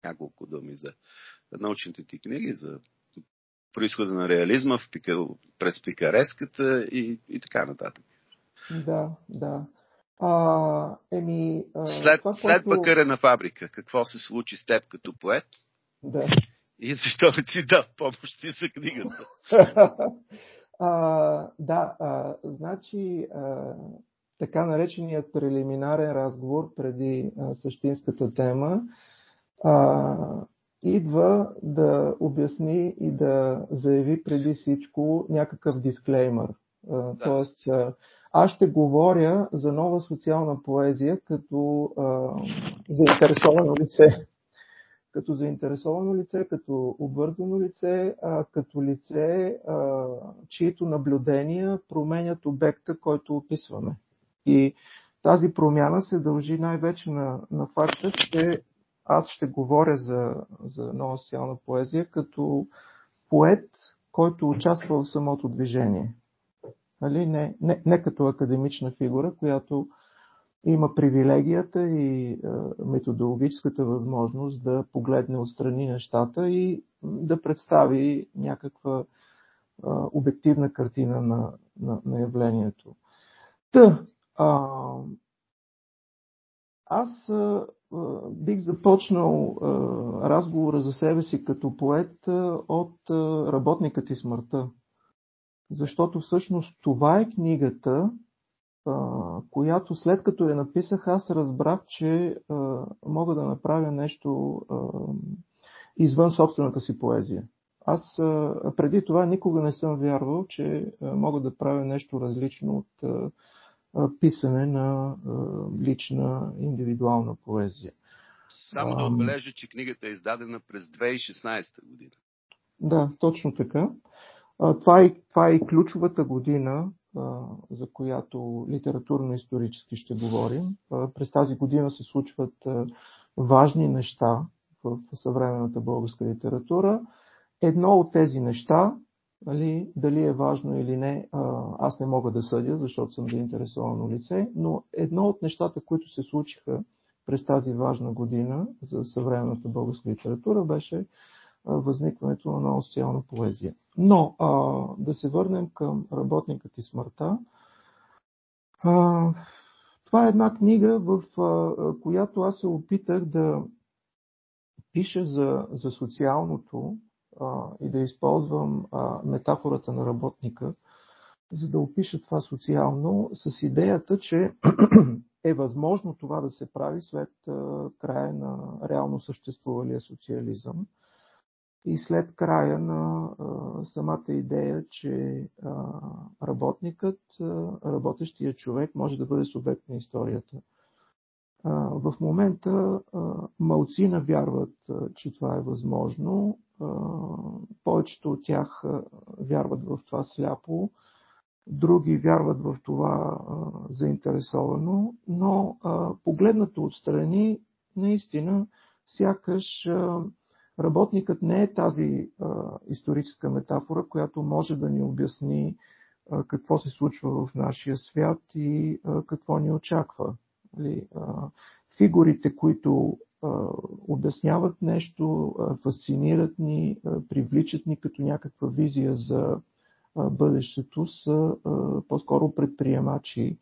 няколко думи за научните ти книги, за произхода на реализма през пикареската и така нататък. Да. След Бакърена фабрика, какво се случи с теб като поет? Да. И защо не ти дал помощи за книгата? Значи така нареченият прелиминарен разговор преди същинската тема идва да обясни и да заяви преди всичко някакъв дисклеймър. Тоест, аз ще говоря за нова социална поезия като заинтересовано лице. Като заинтересовано лице, като обвързано лице, като лице, чието наблюдения променят обекта, който описваме. И тази промяна се дължи най-вече на факта, че аз ще говоря за нова социална поезия като поет, който участва в самото движение. Не като академична фигура, която има привилегията и методологическата възможност да погледне отстрани нещата и да представи някаква обективна картина на явлението. Аз бих започнал разговора за себе си като поет от Работникът и смъртта. Защото всъщност това е книгата, която след като я написах, аз разбрах, че мога да направя нещо извън собствената си поезия. Аз преди това никога не съм вярвал, че мога да правя нещо различно от писане на лична, индивидуална поезия. Само да отбележа, че книгата е издадена през 2016 година. Да, точно така. Това е и ключовата година, за която литературно-исторически ще говорим. През тази година се случват важни неща в съвременната българска литература. Едно от тези неща, дали е важно или не, аз не мога да съдя, защото съм заинтересовано лице, но едно от нещата, които се случиха през тази важна година за съвременната българска литература, беше възникването на нова социална поезия. Но да се върнем към Работникът и смъртта. Това е една книга, в която аз се опитах да пиша за социалното и да използвам метафората на работника, за да опиша това социално с идеята, че е възможно това да се прави след края на реално съществувалия социализъм и след края на самата идея, че работникът, работещият човек може да бъде субект на историята. В момента малцина вярват, че това е възможно. Повечето от тях вярват в това сляпо, други вярват в това заинтересовано, но погледнато отстрани, наистина, сякаш работникът не е тази историческа метафора, която може да ни обясни какво се случва в нашия свят и какво ни очаква. Фигурите, които обясняват нещо, фасцинират ни, привличат ни като някаква визия за бъдещето, са по-скоро предприемачи.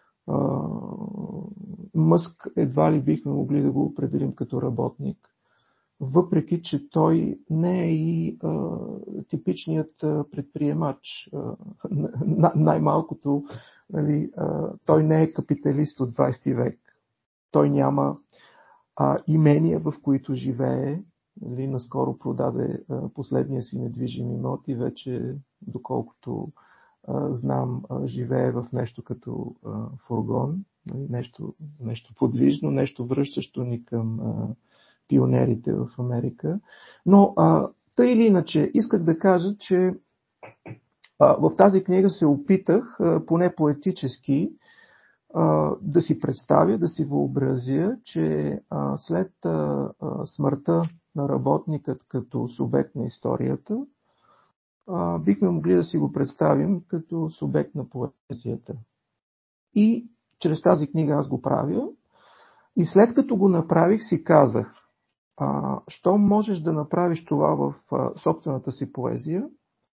Мъск едва ли бихме могли да го определим като работник, въпреки че той не е и типичният предприемач. Най-малкото, той не е капиталист от 20 век. Той няма имения, в които живее. Наскоро продаде последния си недвижим имот и вече, доколкото знам, живее в нещо като фургон. Нещо подвижно, нещо връщащо ни към пионерите в Америка. Но тъй или иначе, исках да кажа, че в тази книга се опитах, поне поетически, да си представя, да си въобразя, че след смъртта на работникът като субект на историята, бихме могли да си го представим като субект на поезията. И чрез тази книга аз го правя. И след като го направих, си казах, Що можеш да направиш това в собствената си поезия,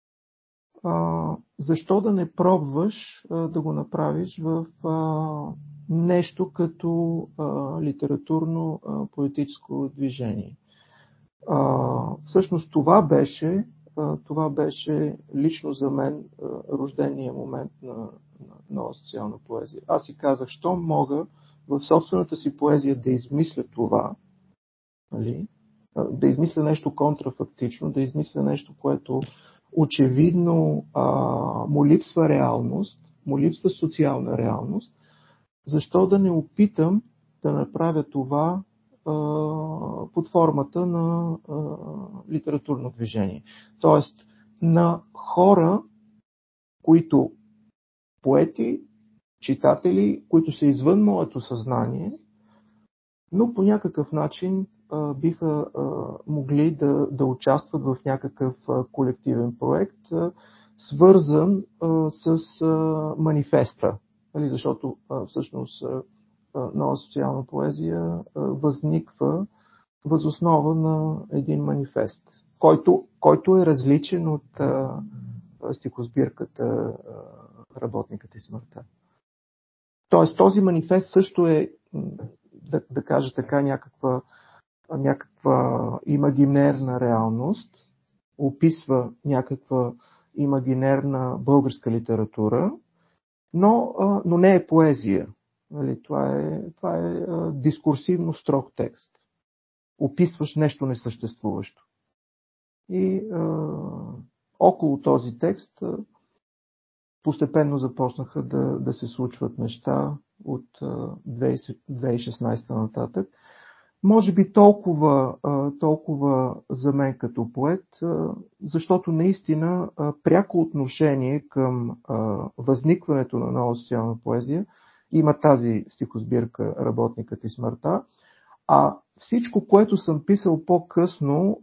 защо да не пробваш да го направиш в нещо като литературно поетическо движение. Всъщност това беше лично за мен рождения момент на социална поезия. Аз си казах, що мога в собствената си поезия да измисля това, нали? Да измисля нещо контрафактично, да измисля нещо, което очевидно му липсва реалност, му липсва социална реалност, защо да не опитам да направя това под формата на литературно движение. Тоест на хора, които поети, читатели, които са извън моето съзнание, но по някакъв начин биха могли да участват в някакъв колективен проект, свързан с манифеста. Защото всъщност нова социална поезия възниква въз основа на един манифест, който е различен от стихосбирката Работникът и смъртта. Тоест този манифест също е, да кажа така, някаква имагинерна реалност, описва някаква имагинерна българска литература, но не е поезия. Това е дискурсивно строг текст. Описваш нещо несъществуващо. И около този текст постепенно започнаха да се случват неща от 2016 нататък. Може би толкова за мен като поет, защото наистина пряко отношение към възникването на нова социална поезия има тази стихосбирка Работникът и смъртта, а всичко, което съм писал по-късно,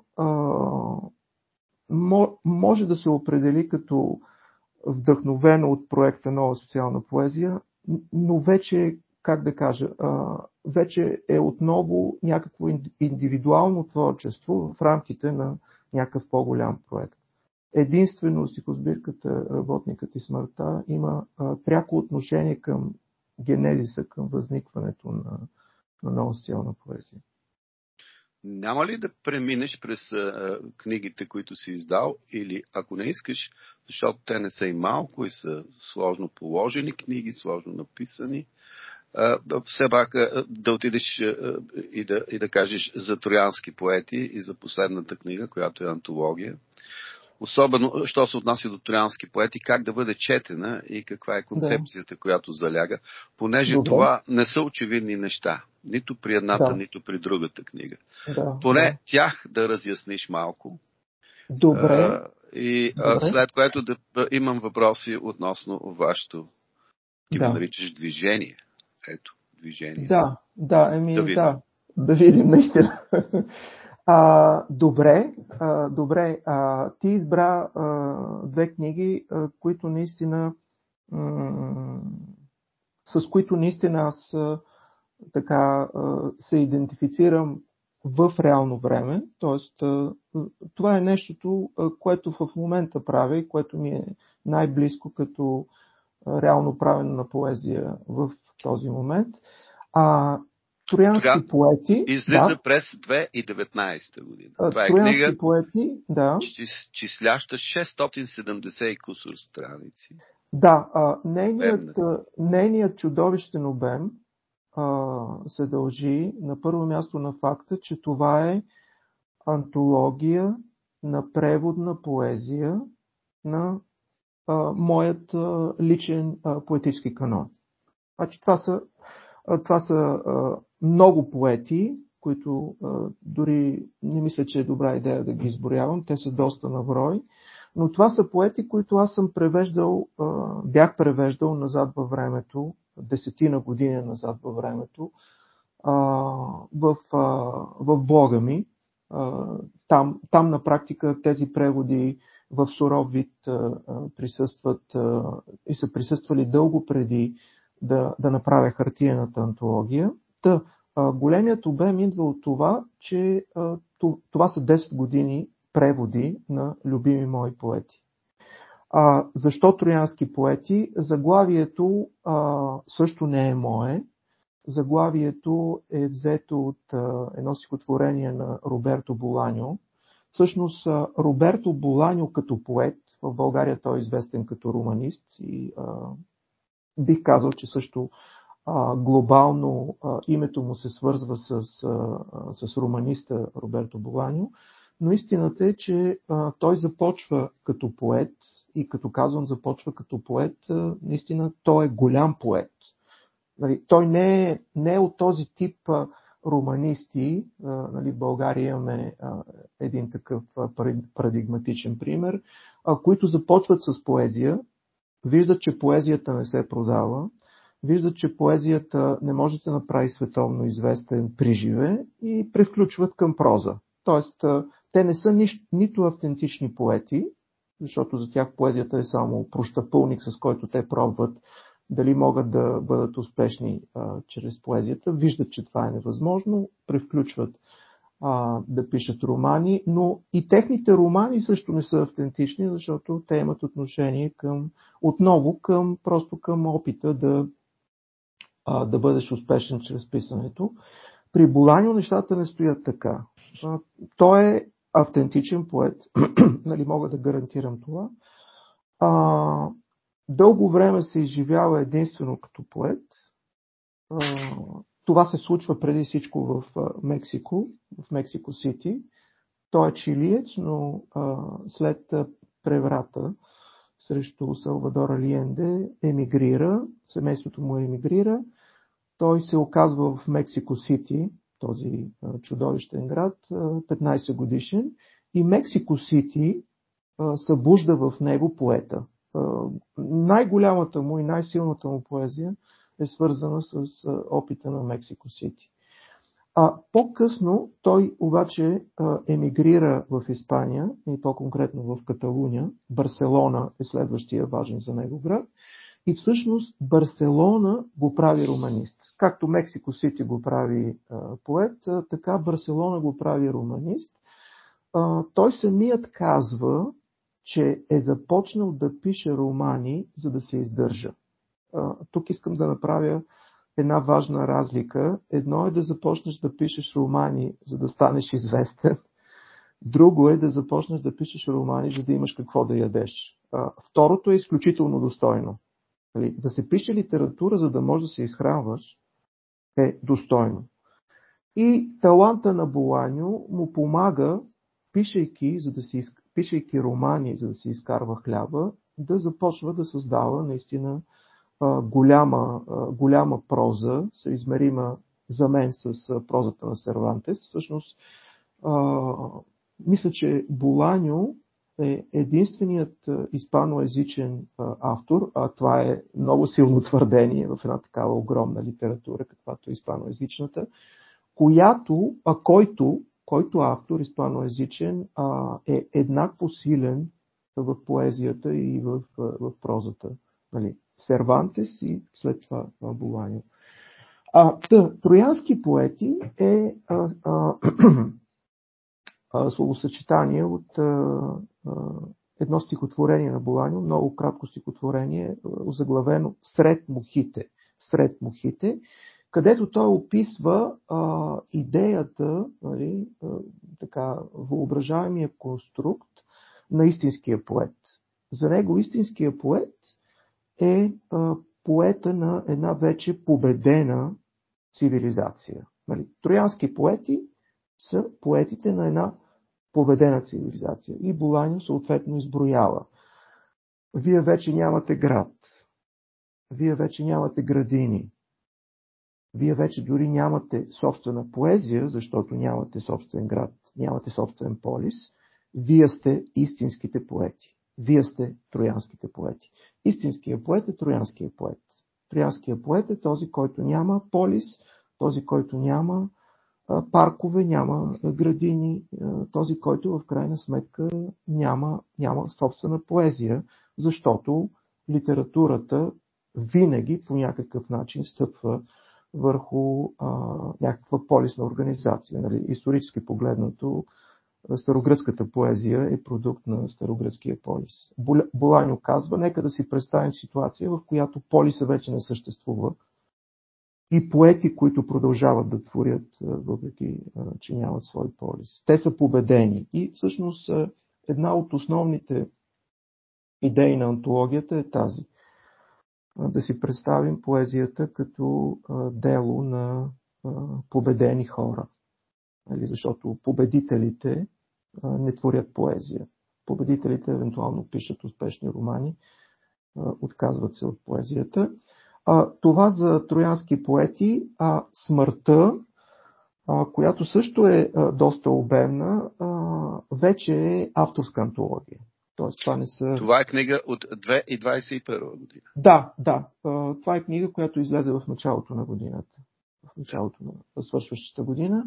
може да се определи като вдъхновено от проекта Нова социална поезия, но вече, как да кажа, вече е отново някакво индивидуално творчество в рамките на някакъв по-голям проект. Единствено стихосбирката Работникът и смъртта има пряко отношение към генезиса, към възникването на нова социална поезия. Няма ли да преминеш през книгите, които си издал, или ако не искаш, защото те не са и малко и са сложно положени книги, сложно написани, все пак да отидеш и да кажеш за троянски поети и за последната книга, която е антология. Особено, що се отнася до троянски поети, как да бъде четена и каква е концепцията, която заляга, понеже това не са очевидни неща. Нито при едната, нито при другата книга. Поне тях да разясниш малко. Добре. След което да имам въпроси относно вашето, ти го наричаш движение. Ето, движение. Да видим наистина. Добре. Ти избра две книги, които наистина с които наистина аз така се идентифицирам в реално време. Тоест, това е нещото, което в момента правя и което ми е най-близко като реално правене на поезия в този момент. Троянски поети. Излиза през 2019 година. Това е Троянски книга, поети, числяща 670 и кусор страници. Нейният чудовищен обем се дължи на първо място на факта, че това е антология на преводна поезия на моят личен поетически канон. Значи, това са много поети, които дори не мисля, че е добра идея да ги изброявам. Те са доста на брой. Но това са поети, които аз съм бях превеждал назад във времето, 10 години назад във времето, в блога ми. Там на практика тези преводи в суров вид присъстват и са присъствали дълго преди да направя хартиената антология. Големият обем идва от това, че това са 10 години преводи на любими мои поети. Защо троянски поети? Заглавието също не е мое. Заглавието е взето от едно стихотворение на Роберто Боланьо. Всъщност Роберто Боланьо като поет, в България той е известен като романист и бих казал, че също глобално името му се свързва с романиста Роберто Боланьо, но истината е, че той започва като поет и като казвам започва като поет, наистина той е голям поет. Той не е от този тип романисти. В България имаме един такъв парадигматичен пример, които започват с поезия, виждат, че поезията не се продава, виждат, че поезията не може да направи световно известен приживе и превключват към проза. Тоест, те не са нито автентични поети, защото за тях поезията е само прощапълник, с който те пробват дали могат да бъдат успешни чрез поезията. Виждат, че това е невъзможно, превключват да пишат романи, но и техните романи също не са автентични, защото те имат отношение просто към опита да бъдеш успешен чрез писането. При Боланьо нещата не стоят така. Той е автентичен поет, мога да гарантирам това. Дълго време се изживява единствено като поет. Това се случва преди всичко в Мексико, в Мексико Сити. Той е чилиец, но след преврата срещу Салвадор Алиенде емигрира, семейството му емигрира. Той се оказва в Мексико Сити, този чудовищен град, 15 годишен. И Мексико Сити събужда в него поета. Най-голямата му и най-силната му поезия е свързана с опита на Мексико Сити. По-късно той обаче емигрира в Испания и по-конкретно в Каталуния. Барселона е следващия важен за него град. И всъщност Барселона го прави романист. Както Мексико Сити го прави поет, така Барселона го прави романист. Той самият казва, че е започнал да пише романи, за да се издържа. Тук искам да направя една важна разлика. Едно е да започнеш да пишеш романи, за да станеш известен. Друго е да започнеш да пишеш романи, за да имаш какво да ядеш. Второто е изключително достойно. Да се пише литература, за да можеш да се изхранваш, е достойно. И таланта на Боланьо му помага, пишейки романи, за да се изкарва хляба, да започва да създава наистина голяма проза, съизмерима за мен с прозата на Сервантес. Всъщност, мисля, че Боланьо е единственият испаноезичен автор, а това е много силно твърдение в една такава огромна литература, каквато е испаноезичната, който автор испаноезичен е еднакво силен в поезията и в прозата. Сервантес и след това Боланьо. Троянски поети е словосъчетание от едно стихотворение на Боланьо, много кратко стихотворение, озаглавено Сред мухите, където той описва идеята, въображаемия конструкт на истинския поет. За него истинския поет е поета на една вече победена цивилизация. Троянски поети са поетите на една победена цивилизация. И Боланьо съответно изброява. Вие вече нямате град. Вие вече нямате градини. Вие вече дори нямате собствена поезия, защото нямате собствен град, нямате собствен полис. Вие сте истинските поети. Вие сте троянските поети. Истинският поет е троянския поет. Троянският поет е този, който няма полис, този, който няма паркове, няма градини, този, който в крайна сметка няма собствена поезия, защото литературата винаги по някакъв начин стъпва върху някаква полисна организация. Нали? Исторически погледнато, старогръцката поезия е продукт на старогръцкия полис. Боланьо казва, нека да си представим ситуация, в която полиса вече не съществува и поети, които продължават да творят, въпреки че нямат свой полис. Те са победени. И всъщност една от основните идеи на антологията е тази. Да си представим поезията като дело на победени хора. Защото победителите не творят поезия. Победителите евентуално пишат успешни романи, отказват се от поезията. Това за троянски поети, смъртта, която също е доста обемна, вече е авторска антология. Тоест, това е книга от 2021 година. Да. Това е книга, която излезе в началото на годината. В началото на свършващата година.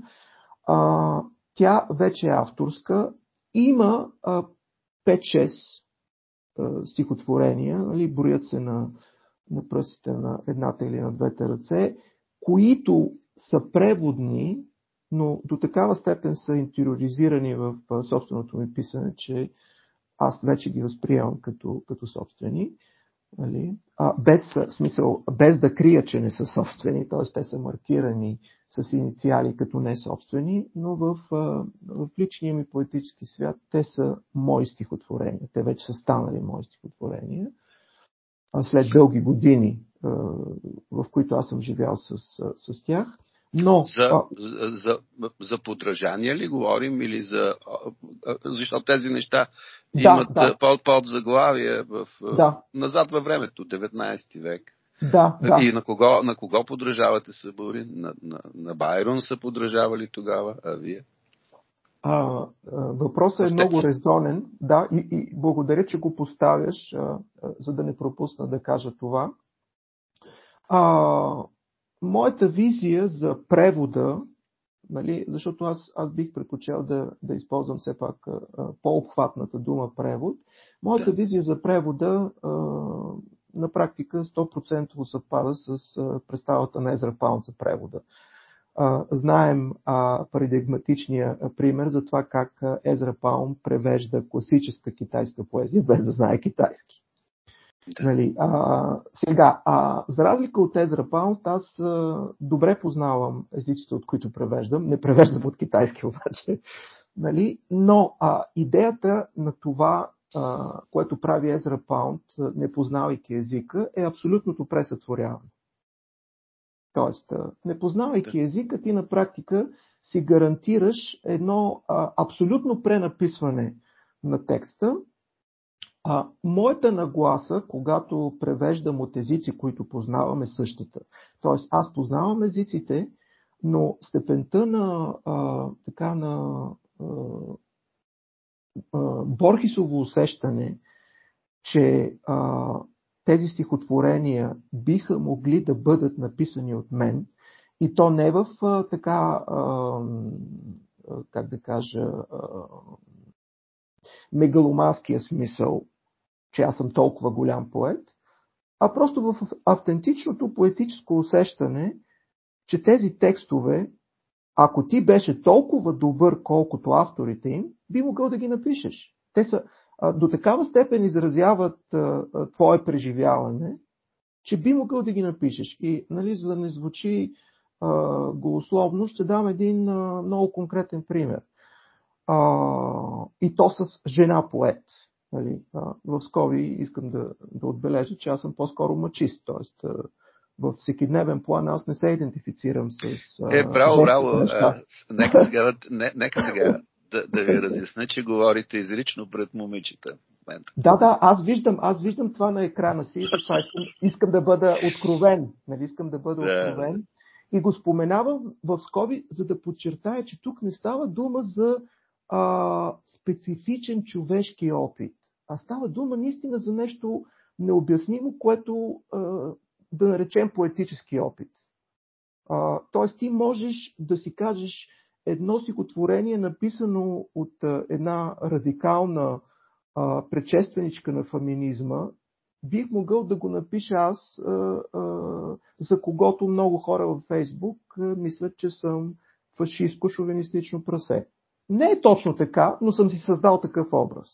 Тя вече е авторска. Има 5-6 стихотворения, нали, броят се на пръстите на едната или на двете ръце, които са преводни, но до такава степен са интериоризирани в собственото ми писане, че аз вече ги възприемам като собствени. Нали? Без да крия, че не са собствени, т.е. те са маркирани с инициали като не собствени, но в личния ми поетически свят те са мои стихотворения. Те вече са станали мои стихотворения. След дълги години, в които аз съм живял с тях. Но, за подражание ли говорим или защото тези неща имат подзаглавие назад във времето, 19 век. Да. И на кого подражавате, Събори? На Байрон са подражавали тогава, а вие? Въпросът е много резонен. Да, и благодаря, че го поставяш, за да не пропусна да кажа това. Моята визия за превода, нали, защото аз бих предпочел да използвам все пак по-обхватната дума превод, моята визия за превода на практика 100% съвпада с представата на Езра Паунд за превода. Знаем парадигматичния пример за това как Езра Паунд превежда класическа китайска поезия, без да знае китайски. Да. Нали, сега, за разлика от Езра Паунд, аз добре познавам езиците, от които превеждам. Не превеждам от китайски обаче. Нали, но идеята на това, което прави Езра Паунд, не познавайки езика, е абсолютното пресътворяване. Тоест, не познавайки езика, ти на практика си гарантираш едно абсолютно пренаписване на текста. Моята нагласа, когато превеждам от езици, които познавам, е същата. Тоест, аз познавам езиците, но степента на Борхесово усещане, че тези стихотворения биха могли да бъдат написани от мен, и то не в как да кажа, мегаломанския смисъл, че аз съм толкова голям поет, а просто в автентичното поетическо усещане, че тези текстове, ако ти беше толкова добър, колкото авторите им, би могъл да ги напишеш. Те са до такава степен изразяват твое преживяване, че би могъл да ги напишеш. И, нали, за да не звучи голословно, ще дам един много конкретен пример. И то с жена поет. Нали, в скоби искам да отбележа, че аз съм по-скоро мачист, т.е. в всекидневен план аз не се идентифицирам с браво, неща. Нека сега да ви разясня, че говорите изрично пред момичета. Да, аз виждам това на екрана си, затова искам да бъда откровен. Нали, искам да бъда откровен. И го споменавам в скоби, за да подчертая, че тук не става дума за специфичен човешки опит, а става дума наистина за нещо необяснимо, което да наречем поетически опит. Тоест ти можеш да си кажеш едно стихотворение, написано от една радикална предшественичка на феминизма, бих могъл да го напиша аз, за когото много хора във Фейсбук мислят, че съм фашистско-шовинистично прасе. Не е точно така, но съм си създал такъв образ.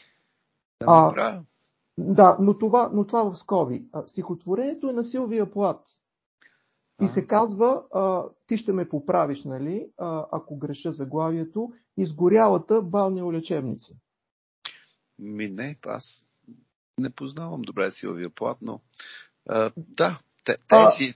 Да, но това в скоби. Стихотворението е на Силвия Плат. И се казва, ти ще ме поправиш, нали, ако греша заглавието, изгорялата балнео лечебница. Не, аз не познавам добре Силвия Плат, но да, тези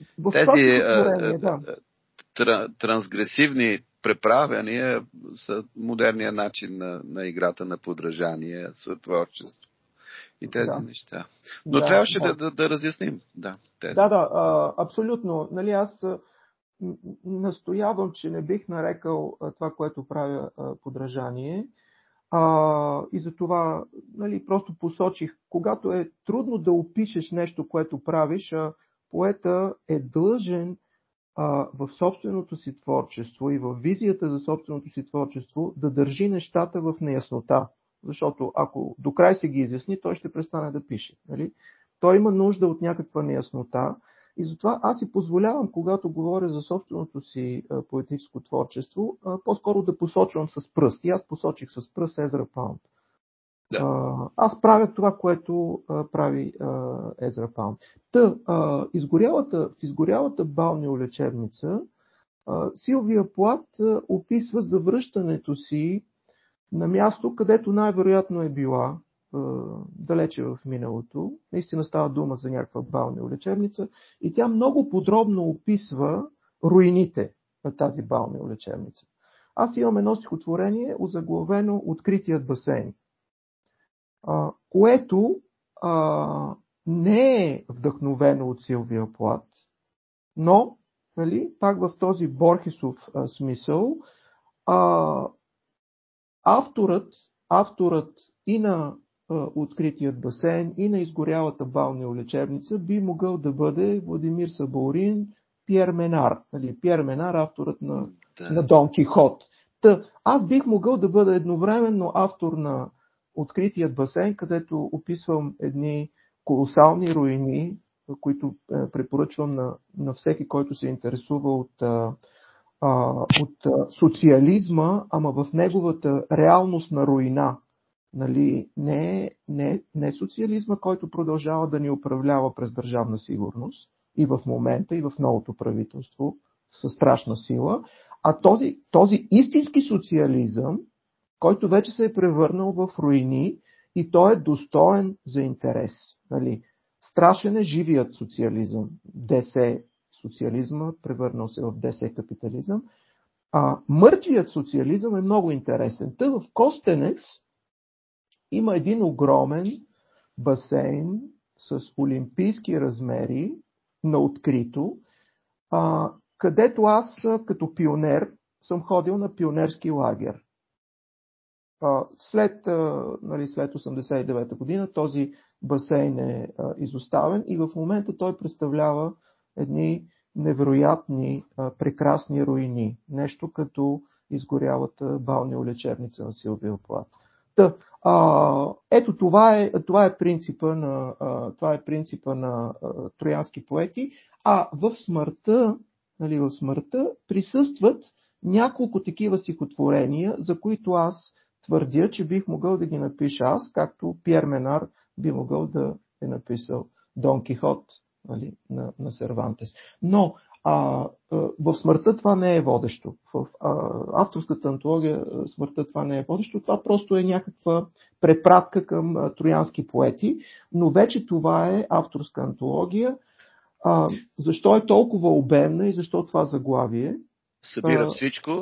трансгресивни преправяния са модерния начин на играта на подражание, сътворчество и тези неща. Но трябваше да разясним. Абсолютно. Нали, аз настоявам, че не бих нарекал това, което правя, подражание. И за това, нали, просто посочих, когато е трудно да опишеш нещо, което правиш, поета е длъжен в собственото си творчество и в визията за собственото си творчество да държи нещата в неяснота. Защото ако до край се ги изясни, той ще престане да пише. Нали? Той има нужда от някаква неяснота и затова аз си позволявам, когато говоря за собственото си поетическо творчество, по-скоро да посочвам с пръст. И аз посочих с пръст Езра Паунд. Аз правя това, което прави Езра Паунд. В изгорялата балнео лечебница Силвия Плат описва завръщането си на място, където най-вероятно е била, далече в миналото. Наистина става дума за някаква балнео лечебница и тя много подробно описва руините на тази балнео лечебница. Аз имам едно стихотворение, озаглавено "Откритият басейн", което не е вдъхновено от Силвия Плат, но, нали, пак в този Борхесов смисъл, авторът и на "Откритият басейн", и на "Изгорялата балнео лечебница" би могъл да бъде Владимир Сабаурин, Пиер Менар. Нали, Пиер Менар, авторът на Дон Кихот. Аз бих могъл да бъда едновременно автор на "Откритият басейн", където описвам едни колосални руини, които препоръчвам на всеки, който се интересува от социализма, ама в неговата реалност на руина. Нали, не социализма, който продължава да ни управлява през държавна сигурност и в момента, и в новото правителство със страшна сила, а този истински социализъм, който вече се е превърнал в руини и той е достоен за интерес. Нали. Страшен е живият социализъм. ДС социализма, превърнал се в ДС капитализъм. Мъртвият социализъм е много интересен. В Костенец има един огромен басейн с олимпийски размери на открито, където аз като пионер съм ходил на пионерски лагер. След 89-та година този басейн е изоставен и в момента той представлява едни невероятни, прекрасни руини. Нещо като изгорялата балнео лечебница на Силвия Плат. Ето това е принципа на троянски поети, а в смъртта присъстват няколко такива стихотворения, за които аз твърдя, че бих могъл да ги напиша аз, както Пиер Менар би могъл да е написал Дон Кихот, нали, на Сервантес. Но в смъртта това не е водещо. В авторската антология смъртта това не е водещо. Това просто е някаква препратка към троянски поети, но вече това е авторска антология. Защо е толкова обемна и защо това заглавие? Събира всичко,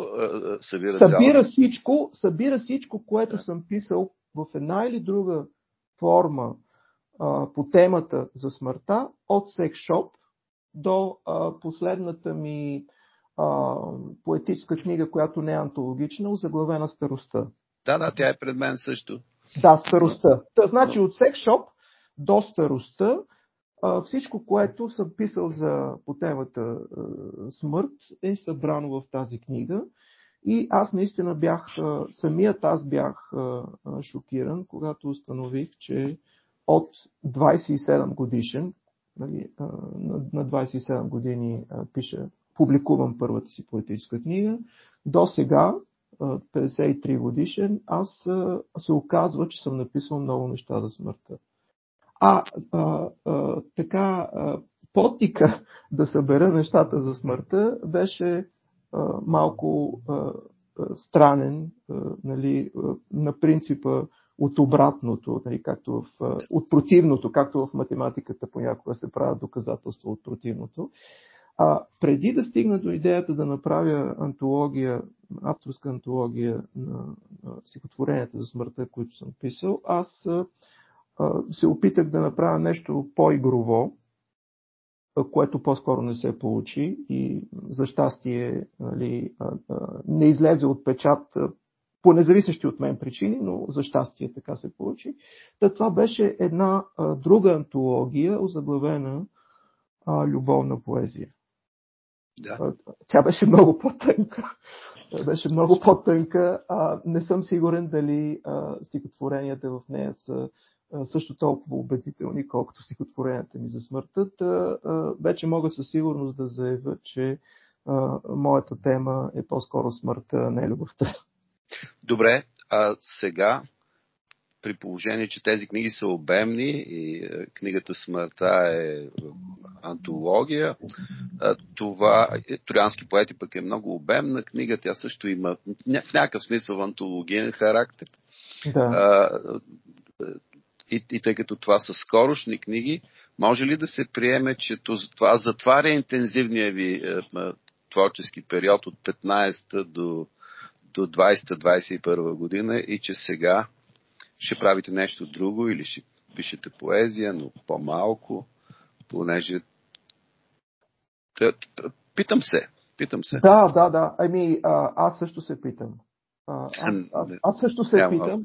събира всичко, което съм писал в една или друга форма по темата за смъртта, от секс-шоп до последната ми поетическа книга, която не е антологична, озаглавена "Старостта". Да, тя е пред мен също. Да, "Старостта". Значи от секс-шоп до "Старостта", всичко, което съм писал по темата смърт, е събрано в тази книга. И аз наистина самият аз бях шокиран, когато установих, че от 27 годишен, нали, на 27 години публикувам първата си поетическа книга, до сега, 53 годишен, аз се оказва, че съм написал много неща за смъртта. Така, подтика да събера нещата за смъртта беше малко странен, нали, на принципа от обратното, нали, от противното, както в математиката понякога се правят доказателства от противното. Преди да стигна до идеята да направя антология, авторска антология на стихотворенията за смъртта, които съм писал, аз се опитах да направя нещо по-игрово, което по-скоро не се получи и за щастие, нали, не излезе от печат по независещи от мен причини, но за щастие така се получи. Това беше една друга антология, озаглавена любовна поезия. Да. Тя беше много по-тънка. Не съм сигурен дали стихотворенията в нея са също толкова убедителни, колкото стихотворенията ми за смъртта. Вече мога със сигурност да заявя, че моята тема е по-скоро смъртта, а не любовта. Добре, а сега, при положение, че тези книги са обемни и книгата Смъртта е антология, това Троянски поети пък е много обемна книга, тя също има в някакъв смисъл антологиен характер. Да. И тъй като това са скорошни книги, може ли да се приеме, че това затваря интензивния ви творчески период от 15-та до 20-21 година и че сега ще правите нещо друго или ще пишете поезия, но по-малко, понеже... Питам се. Да. Аз също се питам. Аз също се питам.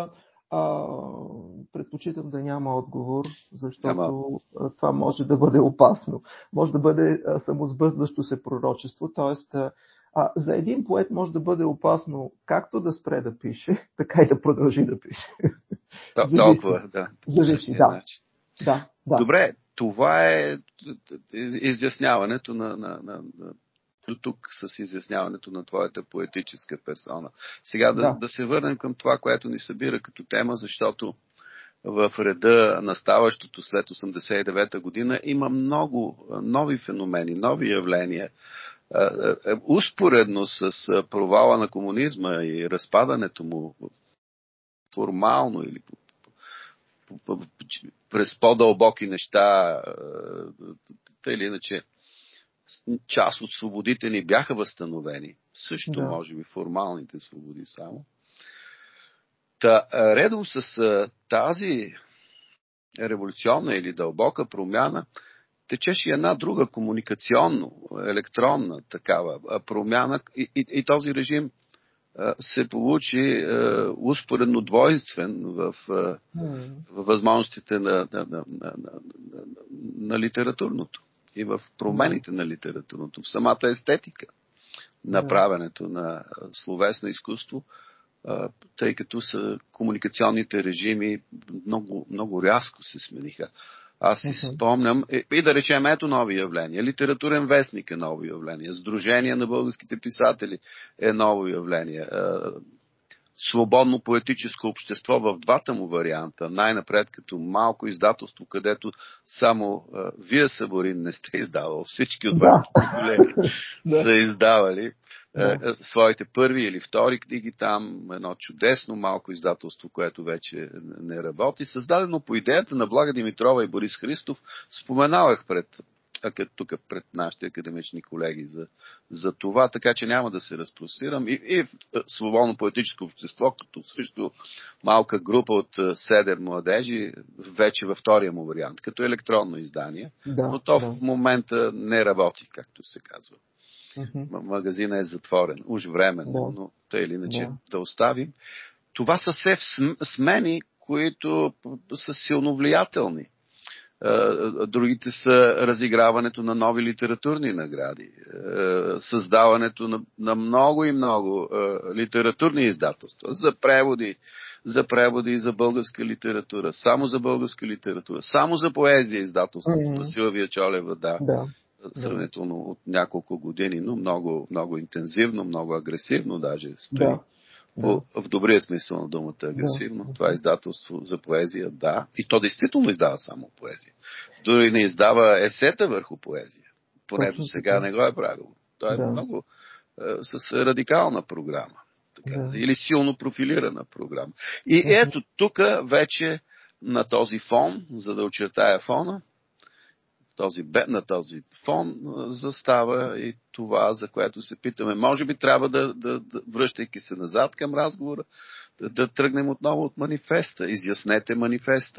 Предпочитам да няма отговор, защото това може да бъде опасно. Може да бъде самосбъдващо се пророчество, т.е. За един поет може да бъде опасно както да спре да пише, така и да продължи да пише. Толкова, да. Зависи, да. Добре, това е изясняването тук с изясняването на твоята поетическа персона. Сега да се върнем към това, което ни събира като тема, защото в реда на ставащото след 89-та година има много нови феномени, нови явления. Успоредно с провала на комунизма и разпадането му формално или през по-дълбоки неща, тъй или иначе, част от свободите ни бяха възстановени. Също, може би, формалните свободи само. Редом с тази революционна или дълбока промяна течеше една друга комуникационно, електронна такава промяна и този режим се получи успоредно двойствен в възможностите на литературното и в промените на литературното, в самата естетика на правенето на словесно изкуство, тъй като комуникационните режими много, много рязко се смениха. Аз си спомням, и да речем, ето нови явления. Литературен вестник е ново явление. Сдружение на българските писатели е ново явление. Свободно поетическо общество в двата му варианта. Най-напред като малко издателство, където само вие, Саборин, не сте издавал. Всички от вашите колеги са издавали своите първи или втори книги там. Едно чудесно малко издателство, което вече не работи. Създадено по идеята на Блага Димитрова и Борис Христов. Споменавах тук пред нашите академични колеги за това, така че няма да се разпростирам. И в свободно поетическо общество, като също малка група от 7 младежи, вече във втория му вариант, като електронно издание, но то в момента не работи, както се казва. Магазина е затворен, уж временно, но тъй или иначе да оставим. Това са все смени, които са силно влиятелни. Другите са разиграването на нови литературни награди, създаването на много и много литературни издателства за преводи и за българска литература, само за българска литература, само за поезия издателството на Силвия Чолева, да. Сравнително от няколко години, но много, много интензивно, много агресивно даже стои. В добрия смисъл на думата агресивно. Това издателство за поезия, да. И то действително издава само поезия. Дори не издава есета върху поезия. Поне до сега не го е правило. Това е много с радикална програма. Така, или силно профилирана програма. И ето тук вече на този фон, за да очертая фона, на този фон застава и това, за което се питаме. Може би трябва да връщайки се назад към разговора, да тръгнем отново от манифеста. Изяснете манифеста.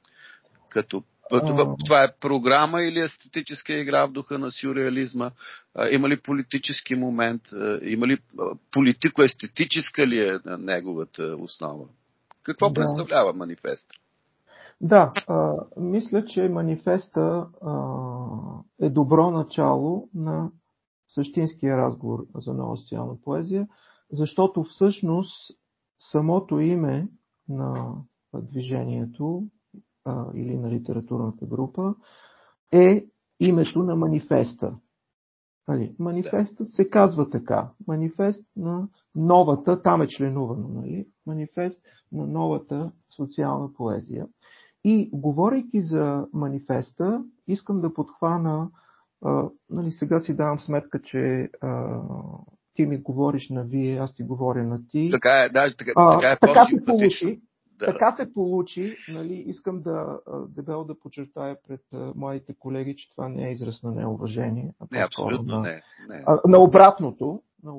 Това е програма или естетическа игра в духа на сюрреализма? Има ли политически момент? Има ли политико-естетическа ли е неговата основа? Какво представлява манифест? Да, мисля, че манифеста е добро начало на същинския разговор за нова социална поезия, защото всъщност самото име на движението или на литературната група е името на манифеста. Манифестът се казва така. Манифест на новата, там е членувано, манифест на новата социална поезия. И говорейки за манифеста, искам да подхвана, сега си давам сметка, че ти ми говориш на вие, аз ти говоря на ти. Така е, даже така се получи. Да. Така се получи, искам да дебело да подчертая пред моите колеги, че това не е израз на неуважение. Не, абсолютно не. На обратното,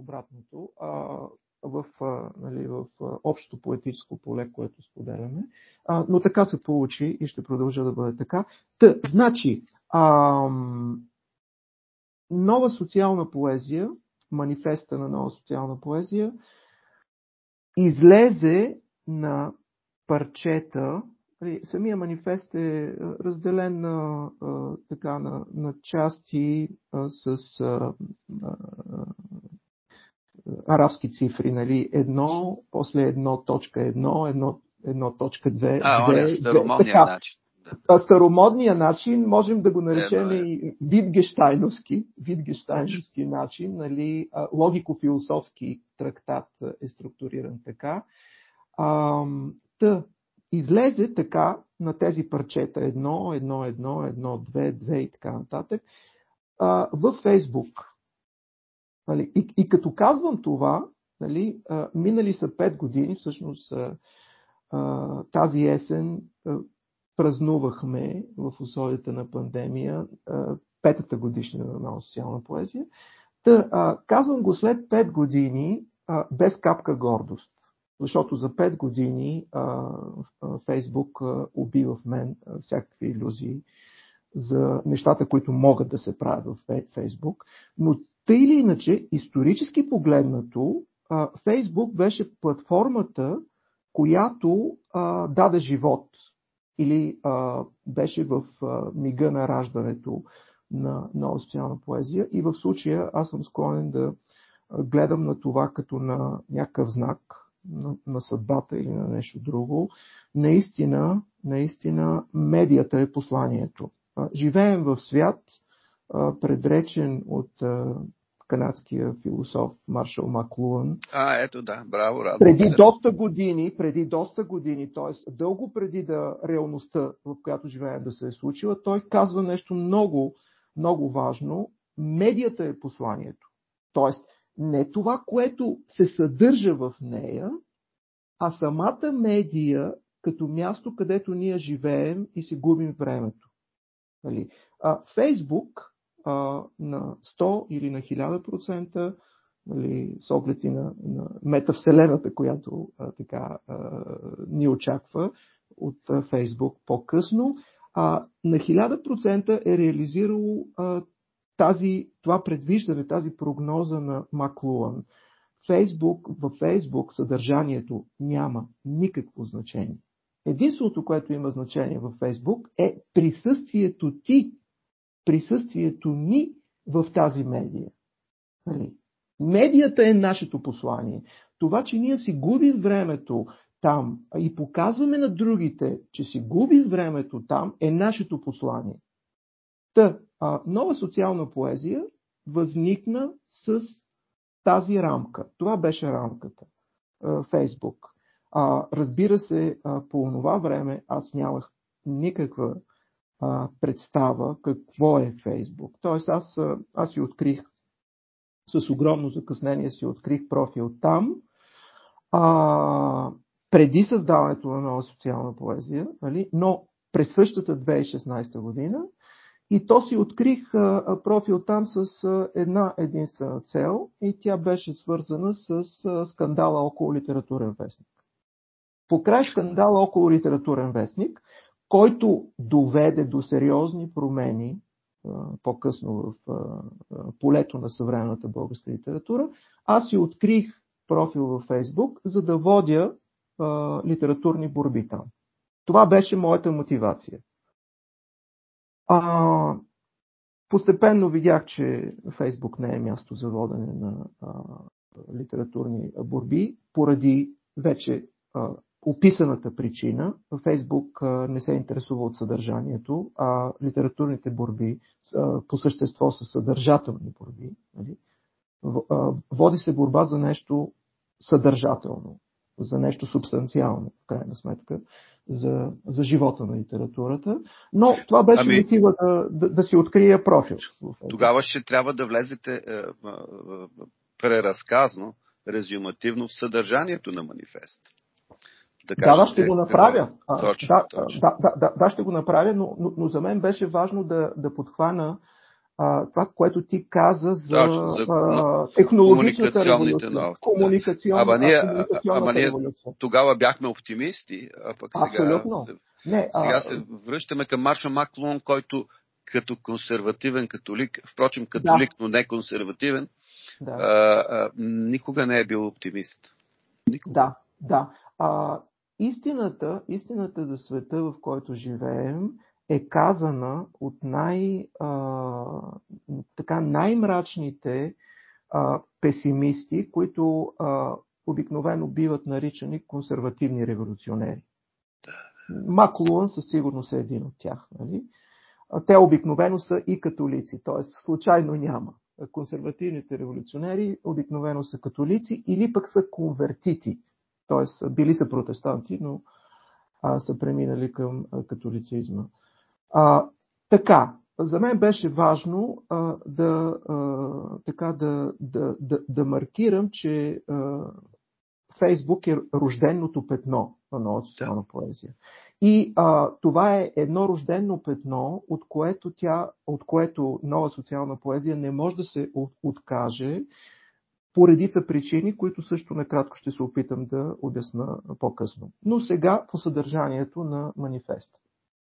в общото поетическо поле, което споделяме. Но така се получи и ще продължа да бъде така. Значи, нова социална поезия, манифеста на нова социална поезия, излезе на парчета. Самия манифест е разделен на части с арабски цифри, едно, после 1.1, 1.2. Старомодния начин. Старомодния начин можем да го наречем и витгенщайновски начин, логико-философски трактат е структуриран така. Излезе така на тези парчета 1.1, 2 и така нататък във Фейсбук. И като казвам това, минали са 5 години, всъщност тази есен празнувахме в условията на пандемия 5-та годишнина на нова социална поезия. Казвам го след 5 години без капка гордост, защото за 5 години Фейсбук уби в мен всякакви илюзии за нещата, които могат да се правят в Фейсбук. Но тъй или иначе, исторически погледнато, Фейсбук беше платформата, която даде живот или беше в мига на раждането на нова социална поезия. И в случая аз съм склонен да гледам на това като на някакъв знак на съдбата или на нещо друго. Наистина медията е посланието. Живеем в свят, предречен от канадския философ Маршал Маклуан. Ето да, браво, радвам преди доста години, т.е. дълго преди реалността, в която живеем да се е случила, той казва нещо много, много важно. Медията е посланието. Т.е. не това, което се съдържа в нея, а самата медия като място, където ние живеем и си губим времето. Фейсбук на 100 или на 1000%, с оглед и на метавселената, която ни очаква от Фейсбук по-късно, на 1000% е реализирало това предвиждане, тази прогноза на Маклуан. Във Фейсбук съдържанието няма никакво значение. Единственото, което има значение във Фейсбук, е присъствието ти, присъствието ни в тази медия. Медията е нашето послание. Това, че ние си губим времето там и показваме на другите, че си губим времето там, е нашето послание. Нова социална поезия възникна с тази рамка. Това беше рамката. Фейсбук. Разбира се, по това време аз нямах никаква представа какво е Фейсбук. Тоест аз си открих, с огромно закъснение си открих профил там, преди създаването на нова социална поезия, нали? Но през същата 2016 година, и то си открих профил там с една единствена цел и тя беше свързана с скандала около Литературен вестник. Покрай скандала около Литературен вестник, който доведе до сериозни промени по-късно в полето на съвременната българска литература, аз си открих профил във Фейсбук, за да водя литературни борби там. Това беше моята мотивация. Постепенно видях, че Фейсбук не е място за водене на литературни борби, поради вече описаната причина. Фейсбук не се интересува от съдържанието, а литературните борби по същество са съдържателни борби. Води се борба за нещо съдържателно, за нещо субстанциално, в крайна сметка, за живота на литературата. Но това беше мотива да си открия профил. Тогава ще трябва да влезете преразказно, резюмативно в съдържанието на манифест. Да, ще го направя. Точно. Да, ще го направя, но за мен беше важно да подхвана това, което ти каза за технологичната революция. Комуникационната революция. Тогава бяхме оптимисти, а пък сега се връщаме към Маршал Маклуан, който като консервативен католик, впрочем католик, но не консервативен, никога не е бил оптимист. Никога. Да. Истината за света, в който живеем, е казана от най-мрачните песимисти, които обикновено биват наричани консервативни революционери. Маклуан със сигурност е един от тях. Нали? Те обикновено са и католици, т.е. случайно няма. Консервативните революционери обикновено са католици или пък са конвертити, т.е. били са протестанти, но са преминали към католицизма. За мен беше важно да маркирам, че Фейсбук е рожденото петно на нова социална поезия. И това е едно рождено петно, от което нова социална поезия не може да се откаже по редица причини, които също накратко ще се опитам да обясна по-късно. Но сега по съдържанието на манифеста.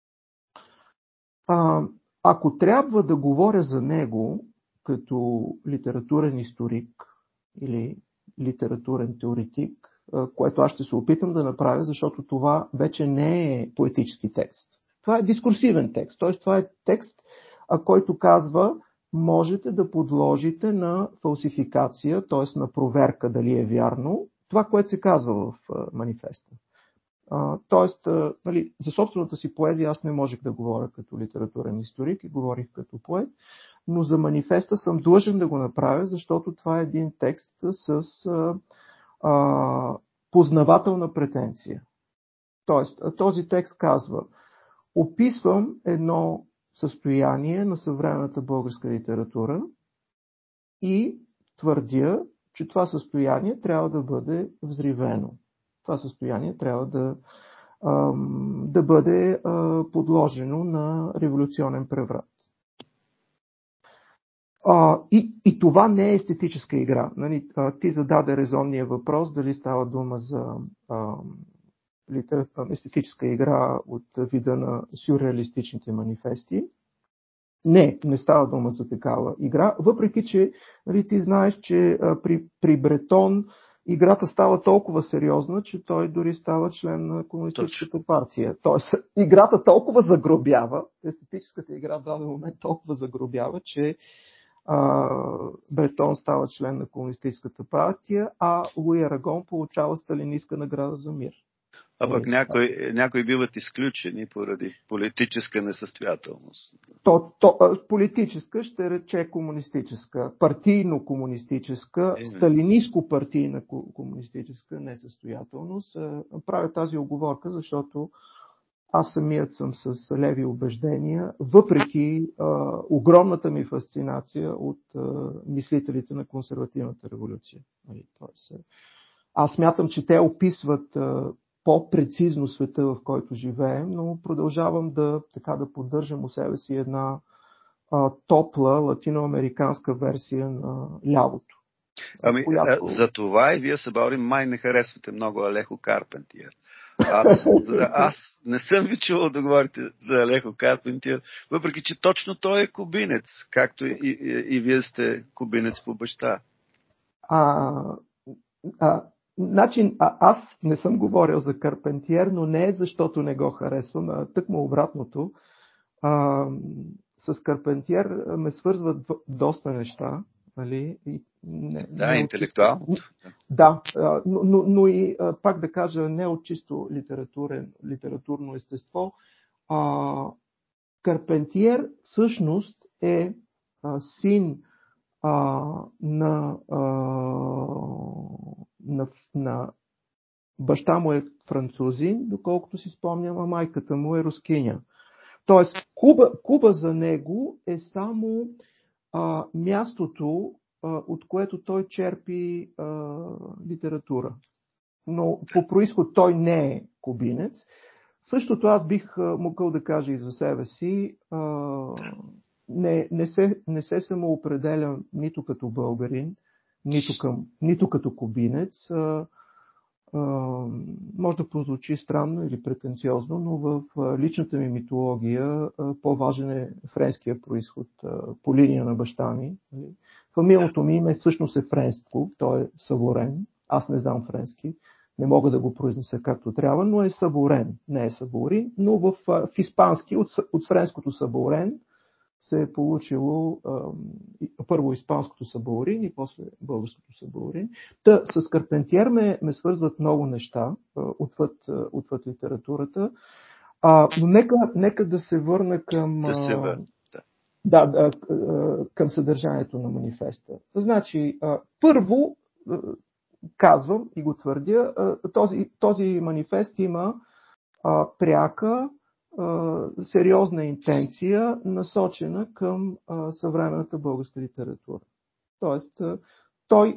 Ако трябва да говоря за него като литературен историк или литературен теоретик, което аз ще се опитам да направя, защото това вече не е поетически текст. Това е дискурсивен текст, т.е. това е текст, който казва, можете да подложите на фалсификация, т.е. на проверка дали е вярно, това, което се казва в манифеста. Тоест, за собствената си поезия аз не можех да говоря като литературен историк и говорих като поет, но за манифеста съм длъжен да го направя, защото това е един текст с познавателна претенция. Тоест, този текст казва, описвам едно състояние на съвременната българска литература и твърдя, че това състояние трябва да бъде взривено. Това състояние трябва да бъде подложено на революционен преврат. И това не е естетическа игра. Нали? Ти зададе резонния въпрос дали става дума за естетическа игра от вида на сюрреалистичните манифести. Не става дума за такава игра, въпреки че нали, ти знаеш, че при Бретон играта става толкова сериозна, че той дори става член на комунистическата партия. Тоест, играта толкова загробява, естетическата игра в даден момент толкова загробява, че Бретон става член на комунистическата партия, а Луи Арагон получава сталинистка награда за мир. А пък някои биват изключени поради политическа несъстоятелност. Политическа ще рече комунистическа, партийно-комунистическа, сталинистко-партийна комунистическа несъстоятелност. Правя тази оговорка, защото аз самият съм с леви убеждения, въпреки огромната ми фасцинация от мислителите на консервативната революция. Аз смятам, че те описват по-прецизно света, в който живеем, но продължавам да поддържам у себе си една топла латиноамериканска версия на лявото. За това и вие, Събори, май не харесвате много Алехо Карпентиер. Аз не съм ви чувал да говорите за Алехо Карпентиер, въпреки че точно той е кубинец, както и вие сте кубинец по баща. Аз не съм говорил за Карпентиер, но не защото не го харесвам, а тъкмо обратното. С Карпентиер ме свързват доста неща. Нали? Интелектуално. Да, но и пак да кажа, не от чисто литературно естество. Карпентиер всъщност е син на баща му е французин, доколкото си спомням, а майката му е рускиня. Тоест, Куба за него е само мястото, от което той черпи литература. Но по произход той не е кубинец. Същото аз бих могъл да кажа и за себе си. Не се самоопределям нито като българин, нито като кубинец. Може да прозвучи странно или претенциозно, но в личната ми митология по-важен е френския произход по линия на баща ми. Фамилното ми име всъщност е френско, то е Саворен. Аз не знам френски, не мога да го произнеса както трябва, но е Саворен, не е Саворин. Но в испански от френското Саворен се е получило първо испанското Сабаурин и после българското Сабаурин. С Карпентиер ме свързват много неща отвъд литературата. Но нека да се върна към, към съдържанието на манифеста. Значи, първо казвам и го твърдя, този манифест има пряка сериозна интенция, насочена към съвременната българска литература. Тоест, той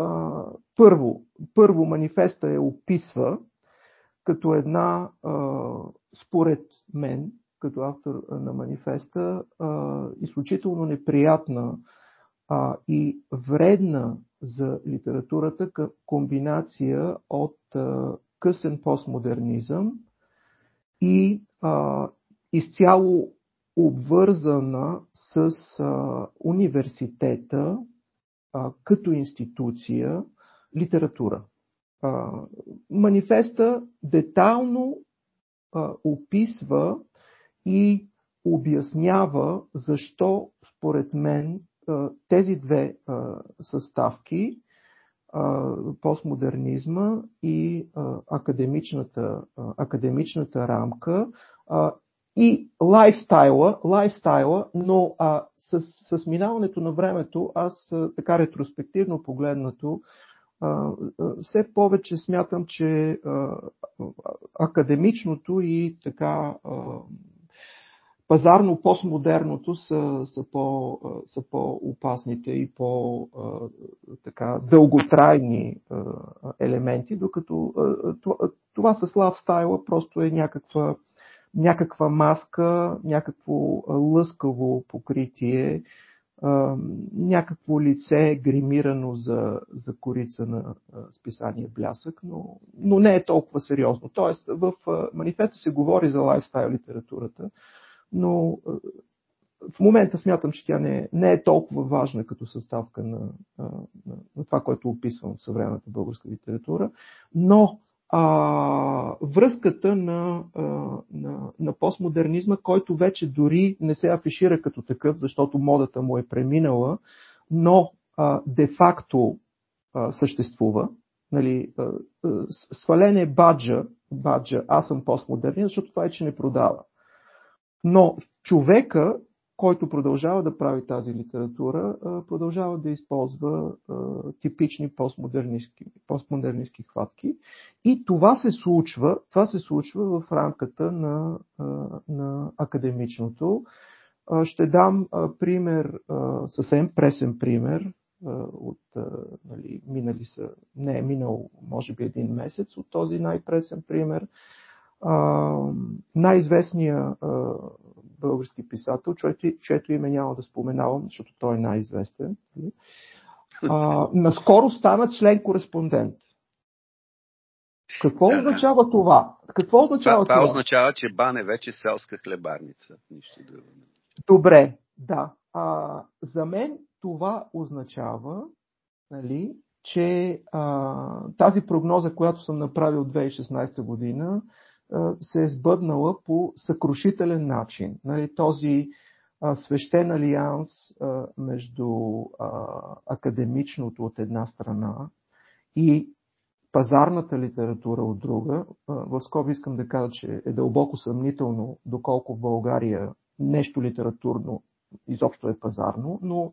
първо манифеста я описва като една, според мен, като автор на манифеста, изключително неприятна и вредна за литературата комбинация от късен постмодернизъм и изцяло обвързана с университета като институция литература. Манифеста детайлно описва и обяснява защо, според мен, тези две съставки, постмодернизма и академичната рамка и лайфстайла, но с минаването на времето, аз така ретроспективно погледнато, все повече смятам, че академичното и така пазарно-постмодерното са по-опасните и по-дълготрайни елементи, докато това с лайфстайла просто е някаква маска, някакво лъскаво покритие, някакво лице гримирано за корица на списание Блясък, но не е толкова сериозно. Тоест, в манифеста се говори за лайфстайл литературата, но в момента смятам, че тя не е толкова важна като съставка на това, което описвам в съвременната българска литература, но връзката на постмодернизма, който вече дори не се афишира като такъв, защото модата му е преминала, но де-факто съществува. Нали, свален е баджа, аз съм постмодернист, защото това е, че не продава. Но човека, който продължава да прави тази литература, продължава да използва типични постмодернистки хватки. И това се случва в рамката на академичното. Ще дам пример, съвсем пресен пример, от не е минал може би един месец от този най-пресен пример. Най-известният български писател, чието име няма да споменавам, защото той е най-известен, наскоро стана член-кореспондент. Какво означава това? Това означава, че Бан е вече селска хлебарница. Нищо друго. Добре, да. За мен това означава, нали, че тази прогноза, която съм направил 2016 година, се е сбъднала по съкрушителен начин. Нали, този свещен алианс между академичното от една страна и пазарната литература от друга. В скоби искам да кажа, че е дълбоко съмнително доколко в България нещо литературно изобщо е пазарно, но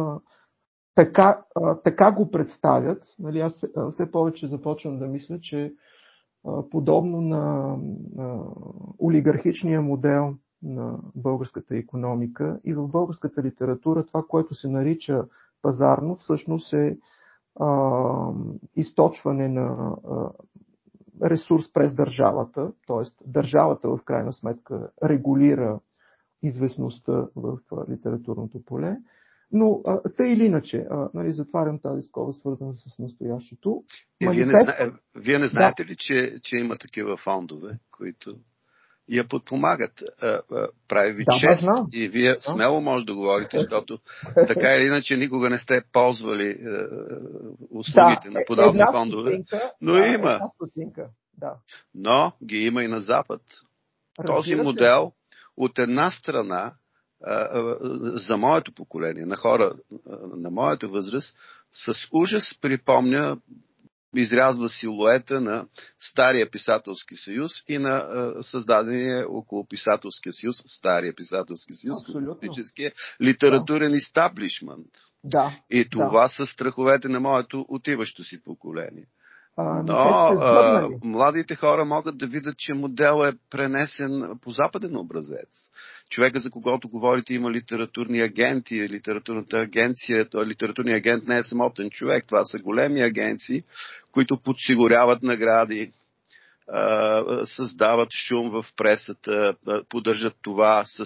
така го представят. Нали, аз все повече започвам да мисля, че подобно на олигархичния модел на българската икономика и в българската литература, това, което се нарича пазарно, всъщност е източване на ресурс през държавата, т.е. държавата в крайна сметка регулира известността в литературното поле. Но тъй или иначе, нали, затварям тази скоба, свързана с настоящето. Вие не знаете ли, че има такива фондове, които я подпомагат? Прави ви чест и вие смело може да говорите, защото така или иначе никога не сте ползвали услугите на подобни фондове. Но има. Но ги има и на Запад. Този модел от една страна за моето поколение, на хора на моята възраст, с ужас припомня, изрязва силуета на Стария писателски съюз и на създадения около Писателския съюз, Стария писателски съюз, фактически литературен истаблишмент. И това са страховете на моето отиващо си поколение. Но младите хора могат да видят, че модел е пренесен по западен образец. Човека, за когото говорите, има литературни агенти, литературният агент не е самотен човек, това са големи агенции, които подсигуряват награди, създават шум в пресата, поддържат това с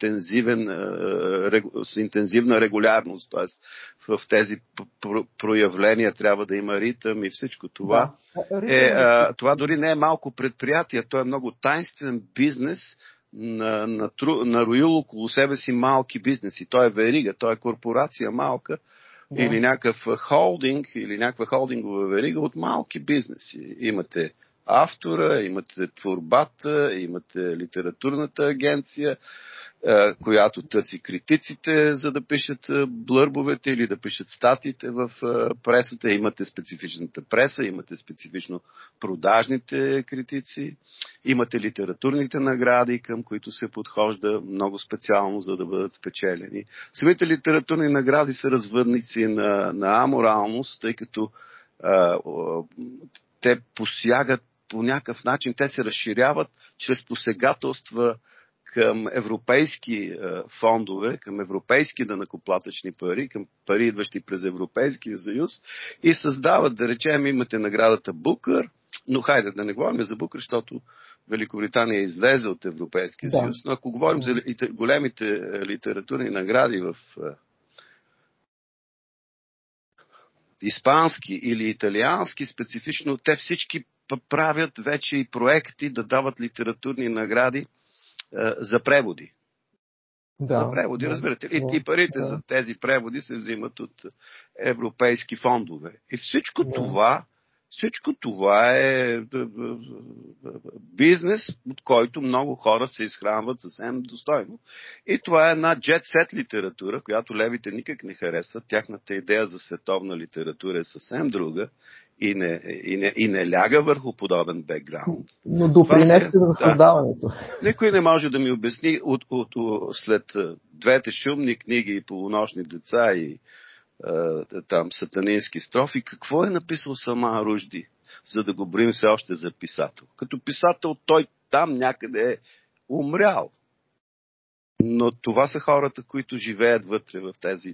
интензивна регулярност. Т.е. в тези проявления трябва да има ритъм и всичко това. Това дори не е малко предприятие, то е много тайнствен бизнес, нароил около себе си малки бизнеси. Той е верига, той е корпорация малка, или някакъв холдинг, или някаква холдингова верига от малки бизнеси. Имате автора, имате творбата, имате литературната агенция, която търси критиците, за да пишат блърбовете или да пишат статиите в пресата. Имате специфичната преса, имате специфично продажните критици, имате литературните награди, към които се подхожда много специално, за да бъдат спечелени. Самите литературни награди са развъдници на аморалност, тъй като те посягат по някакъв начин, те се разширяват чрез посегателства към европейски фондове, към европейски данъкоплатъчни пари, към пари, идващи през Европейския съюз и създават, да речем, имате наградата Букър, но хайде да не говорим за Букър, защото Великобритания излезе от Европейския съюз, но ако говорим за големите литературни награди в испански или италиански специфично, те всички правят вече и проекти да дават литературни награди за преводи. За Да, преводи, да, разбирате. да, И парите да, за тези преводи се взимат от европейски фондове. И да. всичко това е бизнес, от който много хора се изхранват съвсем достойно. И това е една джет-сет литература, която левите никак не харесват. Тяхната идея за световна литература е съвсем друга и не ляга върху подобен бекграунд. Но допринесе за Да. създаването. Никой не може да ми обясни след двете шумни книги и полунощни деца и там сатанински строфи, какво е написал сама Ружди, за да го броим все още за писател. Като писател той там някъде е умрял. Но това са хората, които живеят вътре в тези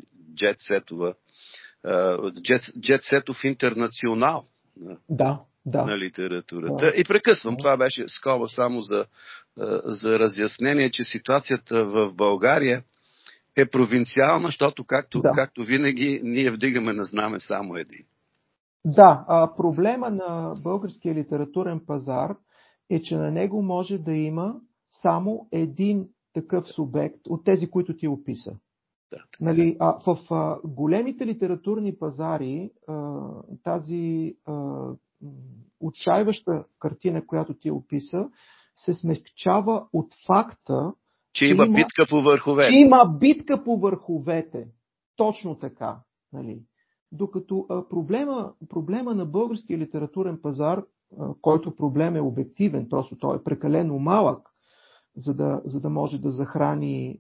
джет-сетов интернационал Да, да. на литературата. Да, И прекъсвам. да. Това беше скоба само за разяснение, че ситуацията в България е провинциална, защото Да. както винаги ние вдигаме на знаме само един. Да, проблема на българския литературен пазар е, че на него може да има само един такъв субект от тези, които ти описа. Да. Нали, в големите литературни пазари тази отчаиваща картина, която ти описа, се смекчава от факта, Че има битка по върховете. Че има битка по върховете. Точно така. Нали. Докато проблема на българския литературен пазар, който проблем е обективен, просто той е прекалено малък, за да може да захрани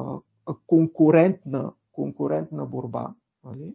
конкурентна борба. Нали.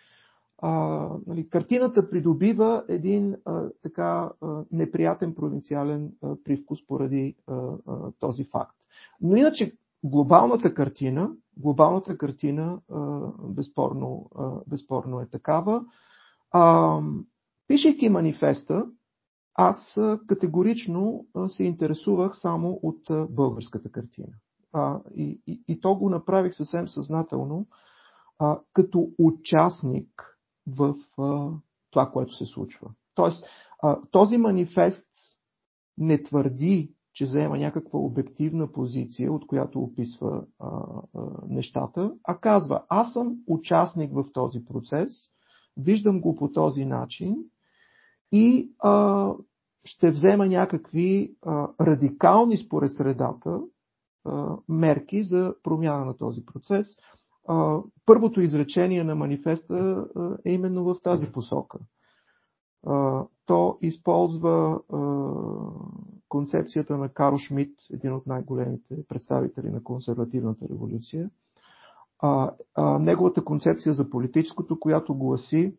Картината придобива един така неприятен провинциален привкус поради този факт. Но иначе глобалната картина безспорно е такава. Пишейки манифеста, аз категорично се интересувах само от българската картина. И то го направих съвсем съзнателно, като участник в това, което се случва. Тоест, този манифест не твърди, че заема някаква обективна позиция, от която описва нещата, а казва, аз съм участник в този процес, виждам го по този начин и ще взема някакви радикални според средата мерки за промяна на този процес. Първото изречение на манифеста е именно в тази посока. То използва концепцията на Карл Шмидт, един от най-големите представители на консервативната революция. Неговата концепция за политическото, която гласи,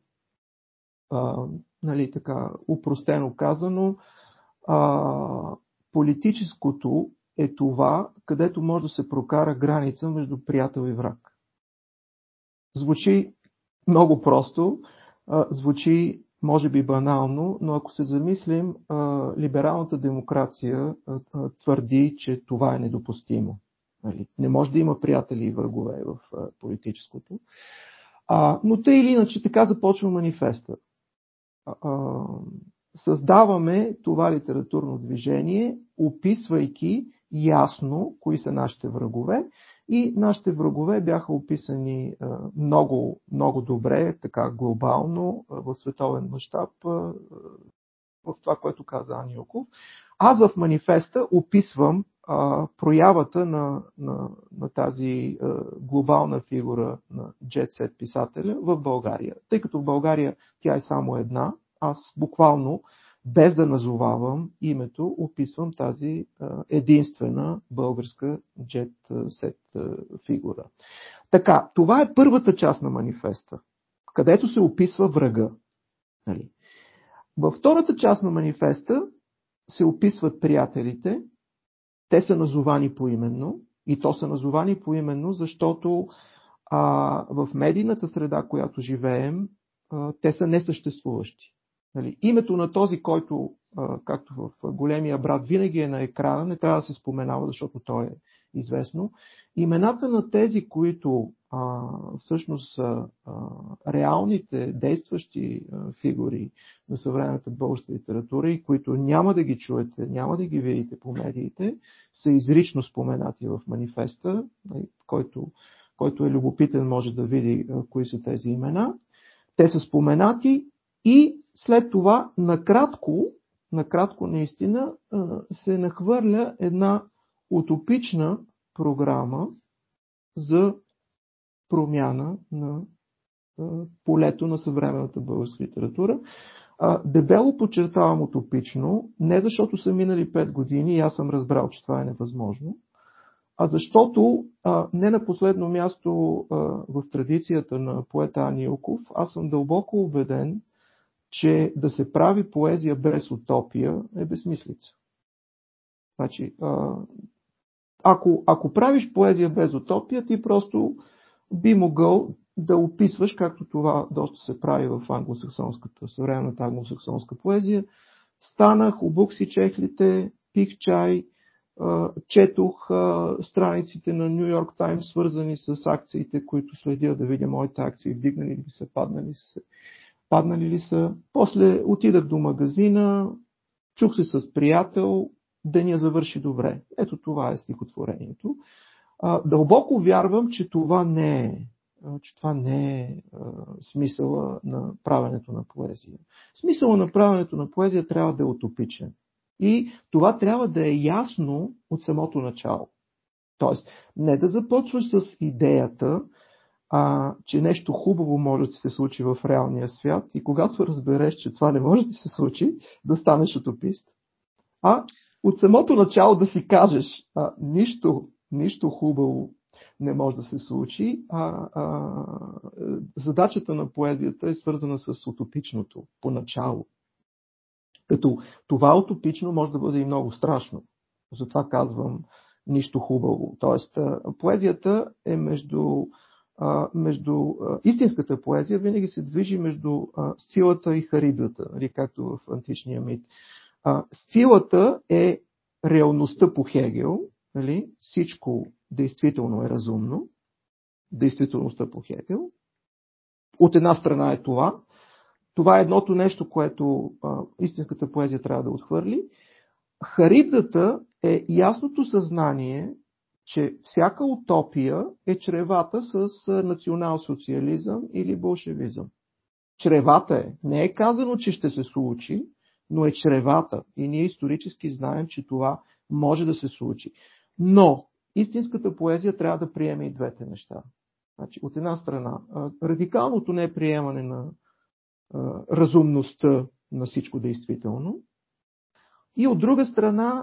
нали, така упростено казано, политическото е това, където може да се прокара граница между приятел и враг. Звучи много просто, звучи може би банално, но ако се замислим, либералната демокрация твърди, че това е недопустимо. Не може да има приятели и врагове в политическото. Но тъй или иначе така започва манифеста. Създаваме това литературно движение, описвайки ясно кои са нашите врагове. И нашите врагове бяха описани много, много добре, така глобално, в световен мащаб, в това, което каза Ани Йоков. Аз в манифеста описвам проявата на тази глобална фигура на джет-сет писателя в България. Тъй като в България тя е само една, аз буквално, без да назовавам името, описвам тази единствена българска джет-сет фигура. Така, това е първата част на манифеста, където се описва врага. Нали? Във втората част на манифеста се описват приятелите. Те са назовани поименно, и то са назовани поименно, защото в медийната среда, която живеем, те са несъществуващи. Нали? Името на този, който, както в Големия брат, винаги е на екрана, не трябва да се споменава, защото то е известно. Имената на тези, които всъщност реалните действащи фигури на съвременната българска литература и които няма да ги чуете, няма да ги видите по медиите, са изрично споменати в манифеста, който е любопитен може да види кои са тези имена. Те са споменати и след това накратко наистина се нахвърля една утопична програма за промяна на полето на съвременната българска литература. Дебело подчертавам утопично, не защото са минали 5 години и аз съм разбрал, че това е невъзможно, а защото не на последно място в традицията на поета Ани Илков, аз съм дълбоко убеден, че да се прави поезия без утопия е безсмислица. Значи, ако правиш поезия без утопия, ти просто би могъл да описваш, както това доста се прави в съвременната англосаксонска поезия. Станах, обух си чехлите, пих чай, четох страниците на Ню Йорк Таймс, свързани с акциите, които следя да видя моите акции, вдигнали ли са, паднали ли са. После отидах до магазина, чух се с приятел, деня завърши добре. Ето това е стихотворението. Дълбоко вярвам, че това не е смисъла на правенето на поезия. Смисъла на правенето на поезия трябва да е утопичен. И това трябва да е ясно от самото начало. Тоест, не да започваш с идеята, че нещо хубаво може да се случи в реалния свят и когато разбереш, че това не може да се случи, да станеш утопист. От самото начало да си кажеш, нищо хубаво не може да се случи, задачата на поезията е свързана с утопичното поначало. Като това утопично може да бъде и много страшно. Затова казвам нищо хубаво. Тоест, поезията е между истинската поезия винаги се движи между Сцилата и Харибдата, както в античния мит. Сцилата е реалността по Хегел, нали? Всичко действително е разумно, действителността по Хегел. От една страна е това. Това е едното нещо, което истинската поезия трябва да отхвърли. Харибдата е ясното съзнание, че всяка утопия е чревата с национал-социализъм или болшевизъм. Чревата е. Не е казано, че ще се случи, но е чревата. И ние исторически знаем, че това може да се случи. Но истинската поезия трябва да приеме и двете неща. Значи, от една страна, радикалното неприемане на разумността на всичко действително и от друга страна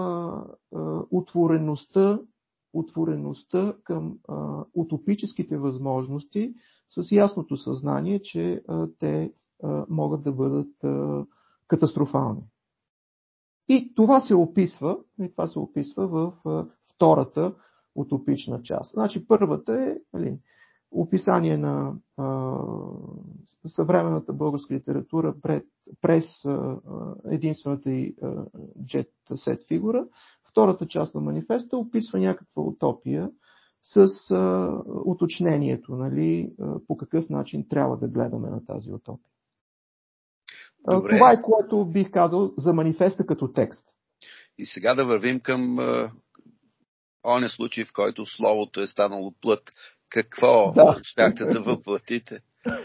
отвореността към утопическите възможности с ясното съзнание, че те могат да бъдат катастрофални. И това се описва в втората утопична част. Значи първата е описание на съвременната българска литература през единствената и джет-сет фигура. Втората част на манифеста описва някаква утопия с уточнението, нали, по какъв начин трябва да гледаме на тази утопия. Добре. Това е, което бих казал за манифеста като текст. И сега да вървим към оня случай, в който словото е станало плът. Какво щяхте да въплатите?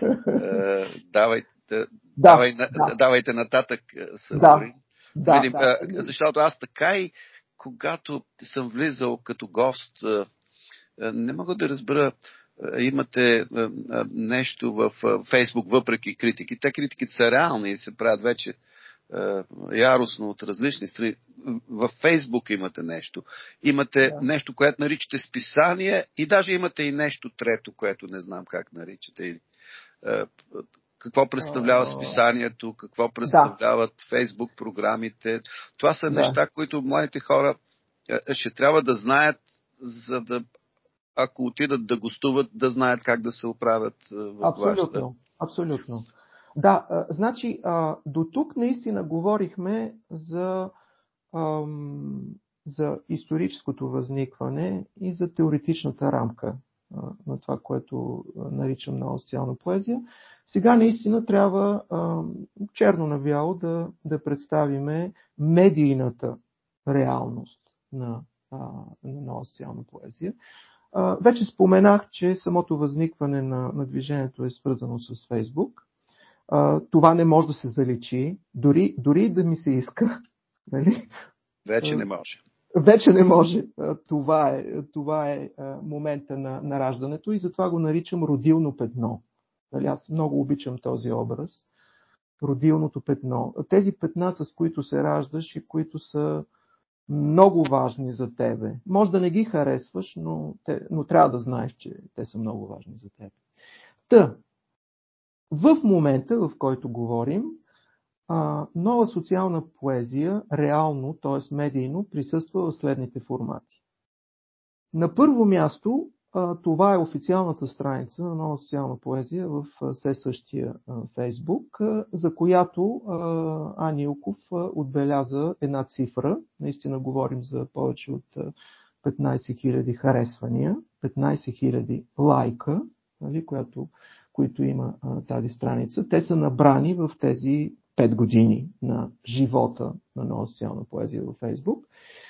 Давайте нататък, Саворин. Защото аз така и когато съм влизал като гост, не мога да разбера, имате нещо в Фейсбук, въпреки критики. Те критиките са реални и се правят вече яростно от различни страни. В Фейсбук имате нещо. Имате нещо, което наричате списание и даже имате и нещо трето, което не знам как наричате. Какво представлява списанието, какво представляват Фейсбук програмите. Това са неща, които младите хора ще трябва да знаят, за да, ако отидат да гостуват, да знаят как да се оправят в вашата. Абсолютно. Да, значи до тук наистина говорихме за историческото възникване и за теоретичната рамка на това, което наричам нова социална поезия. Сега наистина трябва черно на бяло да представиме медийната реалност на нова социална поезия. Вече споменах, че самото възникване на движението е свързано с Фейсбук. Това не може да се заличи, дори да ми се иска. Нали? Вече не може. Вече не може. Това е момента на раждането и затова го наричам родилно петно. Нали? Аз много обичам този образ. Родилното петно. Тези петна, с които се раждаш и които са много важни за тебе. Може да не ги харесваш, но трябва да знаеш, че те са много важни за тебе. В момента, в който говорим, нова социална поезия реално, т.е. медийно, присъства в следните формати. На първо място, това е официалната страница на нова социална поезия в все същия Фейсбук, за която Ани Илков отбеляза една цифра. Наистина говорим за повече от 15 000 харесвания, 15 000 лайка, нали, които има тази страница. Те са набрани в тези 5 години на живота на нова социална поезия във Фейсбук.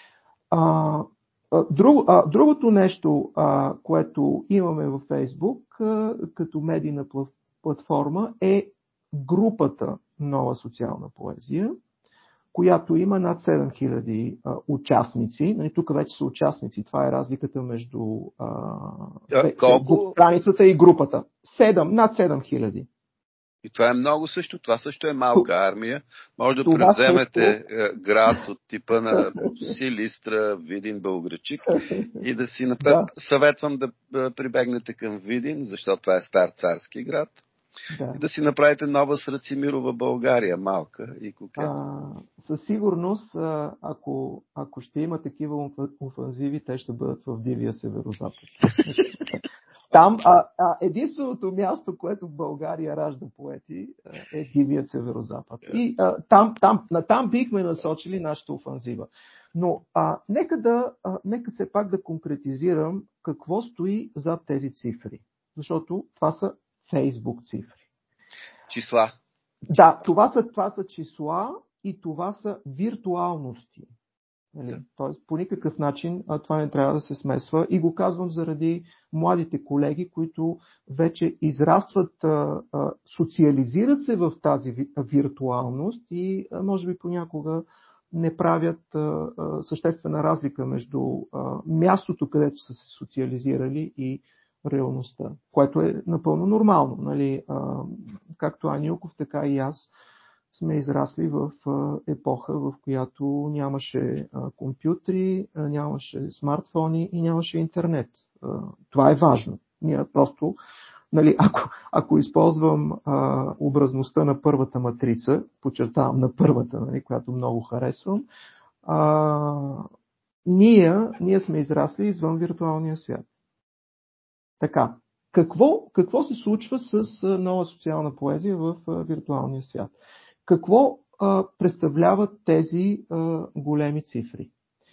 Другото нещо, което имаме във Фейсбук като медийна платформа е групата Нова социална поезия, която има над 7000 участници. Тук вече са участници. Това е разликата между Фейсбук страницата и групата. Над 7000. И това е много също. Това също е малка армия. Може да превземете град от типа на Силистра, Видин, Белоградчик и да си напред. Съветвам да прибегнете към Видин, защото това е стар царски град. И да си направите нова Срацимирова България, малка и кокетна. Със сигурност, ако ще има такива офанзиви, те ще бъдат в Дивия Северозапад. Там единственото място, което в България ражда поети, е Дивият Северозапад. И там бихме насочили нашата офанзива. Но нека все пак да конкретизирам какво стои зад тези цифри. Защото това са Фейсбук цифри. Числа. Да, това са числа и това са виртуалности. Тоест, по никакъв начин това не трябва да се смесва и го казвам заради младите колеги, които вече израстват, социализират се в тази виртуалност и може би понякога не правят съществена разлика между мястото, където са се социализирали и реалността, което е напълно нормално. Нали? Както Ани Илков, така и аз сме израсли в епоха, в която нямаше компютри, нямаше смартфони и нямаше интернет. Това е важно. Ние просто, нали, ако използвам образността на първата матрица, подчертавам на първата, нали, която много харесвам, ние сме израсли извън виртуалния свят. Така, какво се случва с нова социална поезия в виртуалния свят? Какво представляват тези големи цифри?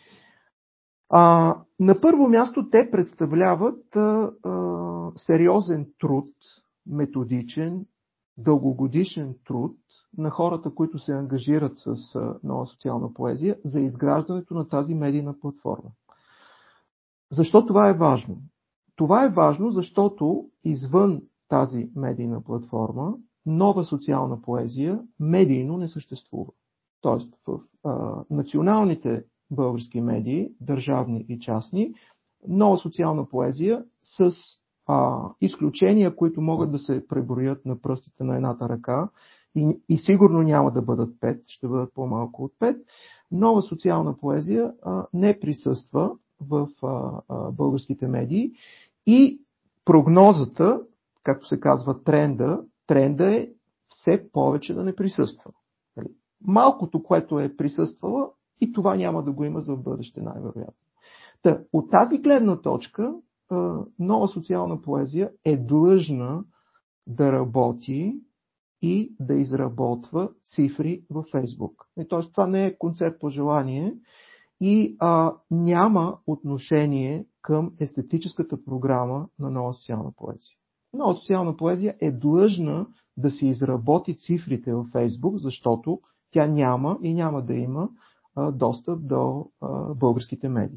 На първо място те представляват сериозен труд, методичен, дългогодишен труд на хората, които се ангажират с нова социална поезия за изграждането на тази медийна платформа. Защо това е важно? Това е важно, защото извън тази медийна платформа нова социална поезия медийно не съществува. Тоест в националните български медии, държавни и частни, нова социална поезия с изключения, които могат да се преброят на пръстите на едната ръка и сигурно няма да бъдат 5, ще бъдат по-малко от 5, нова социална поезия не присъства в българските медии и прогнозата, както се казва тренда е все повече да не присъства. Малкото, което е присъствало, и това няма да го има за в бъдеще, най-вероятно. От тази гледна точка, нова социална поезия е длъжна да работи и да изработва цифри във Фейсбук. Тоест, това не е концепт по желание и няма отношение към естетическата програма на Нова социална поезия. Нова социална поезия е длъжна да се изработи цифрите във Фейсбук, защото тя няма и няма да има достъп до българските медии.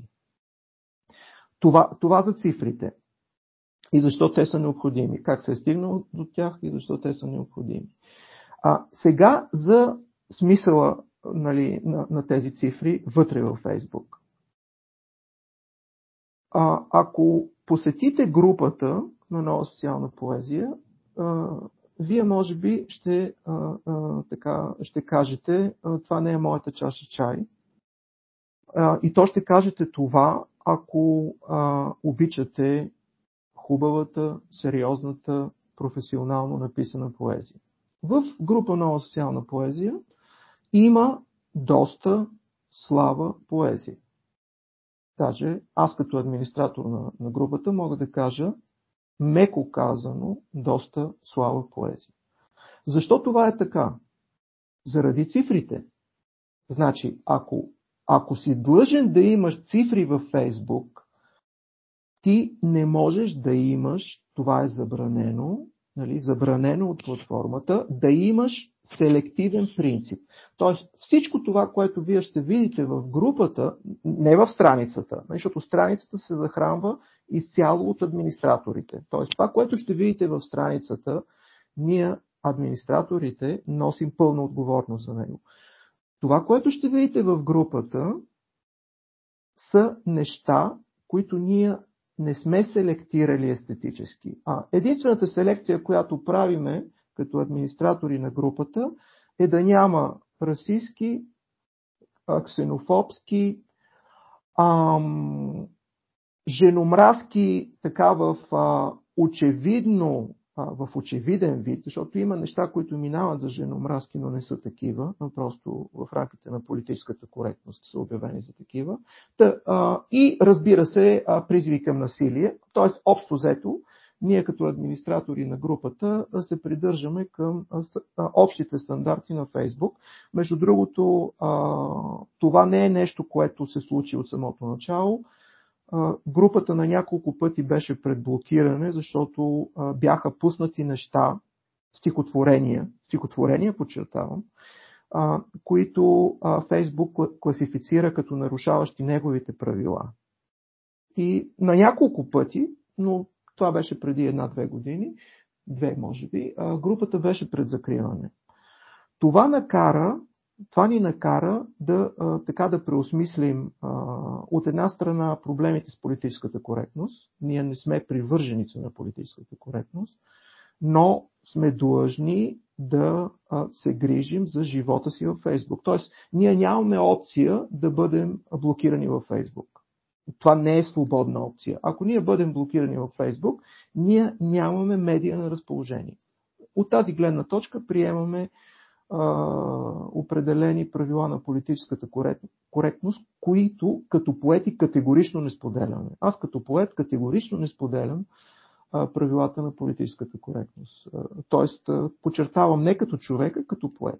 Това за цифрите. И защо те са необходими. Как се е стигнало до тях и защо те са необходими. Сега за смисъла, нали, на тези цифри вътре във Фейсбук. Ако посетите групата на Нова социална поезия, вие може би ще кажете, това не е моята чаша чай. И то ще кажете това, ако обичате хубавата, сериозната, професионално написана поезия. В група Нова социална поезия има доста слаба поезия. Даже аз като администратор на групата мога да кажа, меко казано, доста слаба поезия. Защо това е така? Заради цифрите. Значи, ако си длъжен да имаш цифри във Фейсбук, ти не можеш да имаш, това е забранено, нали, забранено от платформата, да имаш селективен принцип. Тоест всичко това, което вие ще видите в групата, не в страницата, защото страницата се захранва изцяло от администраторите. Тоест това, което ще видите в страницата, ние администраторите носим пълна отговорност за него. Това, което ще видите в групата, са неща, които ние не сме селектирали естетически. Единствената селекция, която правиме като администратори на групата, е да няма расистски, ксенофобски, женомразки, така в очевиден вид, защото има неща, които минават за женомразки, но не са такива, но просто в рамките на политическата коректност са обявени за такива. И разбира се, призиви към насилие, т.е. общо взето, ние като администратори на групата се придържаме към общите стандарти на Фейсбук. Между другото, това не е нещо, което се случи от самото начало. Групата на няколко пъти беше пред блокиране, защото бяха пуснати неща, стихотворения, подчертавам, които Фейсбук класифицира като нарушаващи неговите правила. И на няколко пъти, но това беше преди 1-2 години, 2 може би, групата беше пред закриване. Това ни накара да преосмислим от една страна проблемите с политическата коректност. Ние не сме привърженици на политическата коректност, но сме длъжни да се грижим за живота си във Фейсбук. Тоест, ние нямаме опция да бъдем блокирани във Фейсбук. Това не е свободна опция. Ако ние бъдем блокирани във Фейсбук, ние нямаме медия на разположение. От тази гледна точка приемаме определени правила на политическата коректност, които като поети категорично не споделяме. Аз като поет категорично не споделям правилата на политическата коректност. Тоест, подчертавам не като човек, а като поет.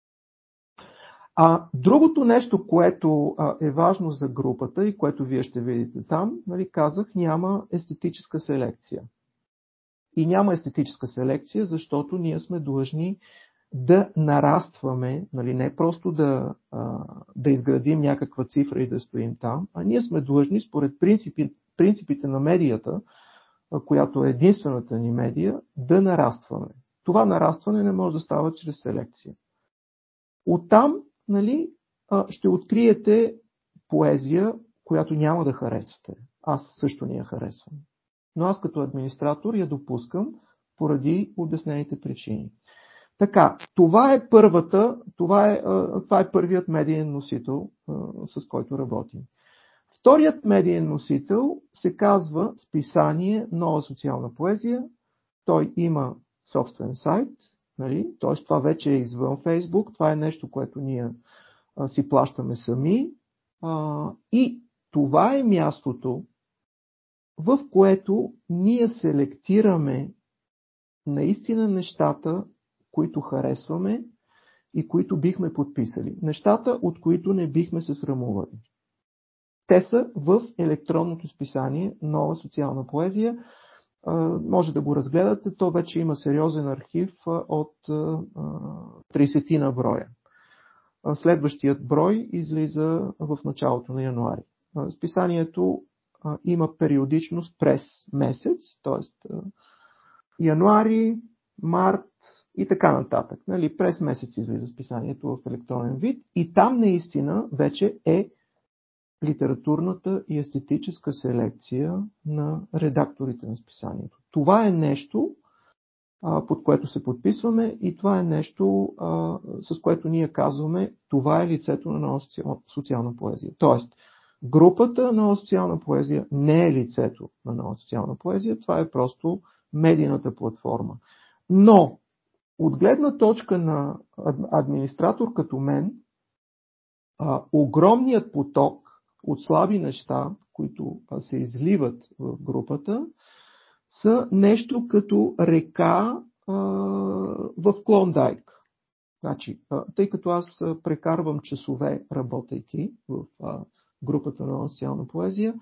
Другото нещо, което е важно за групата и което вие ще видите там, нали, казах, няма естетическа селекция. И няма естетическа селекция, защото ние сме длъжни да нарастваме, нали, не просто да изградим някаква цифра и да стоим там, а ние сме длъжни според принципите на медията, която е единствената ни медия, да нарастваме. Това нарастване не може да става чрез селекция. Оттам, нали, ще откриете поезия, която няма да харесвате. Аз също не я харесвам. Но аз като администратор я допускам поради обяснените причини. Така, това е първият медиен носител, с който работим. Вторият медиен носител се казва списание Нова социална поезия. Той има собствен сайт, нали? Т.е. това вече е извън Фейсбук, това е нещо, което ние си плащаме сами. И това е мястото, в което ние селектираме наистина нещата, които харесваме и които бихме подписали. Нещата, от които не бихме се срамували. Те са в електронното списание Нова социална поезия. Може да го разгледате, то вече има сериозен архив от 30 на броя. Следващият брой излиза в началото на януари. Списанието има периодичност през месец, т.е. януари, март и така нататък. Нали, през месец излиза списанието в електронен вид и там наистина вече е литературната и естетическа селекция на редакторите на списанието. Това е нещо, под което се подписваме и това е нещо, с което ние казваме, това е лицето на Нова социална поезия. Тоест, групата Нова социална поезия не е лицето на Нова социална поезия, това е просто медийната платформа. Но, от гледна точка на администратор като мен, огромният поток от слаби неща, които се изливат в групата, са нещо като река в Клондайк. Значи, тъй като аз прекарвам часове работейки в групата на социална поезия,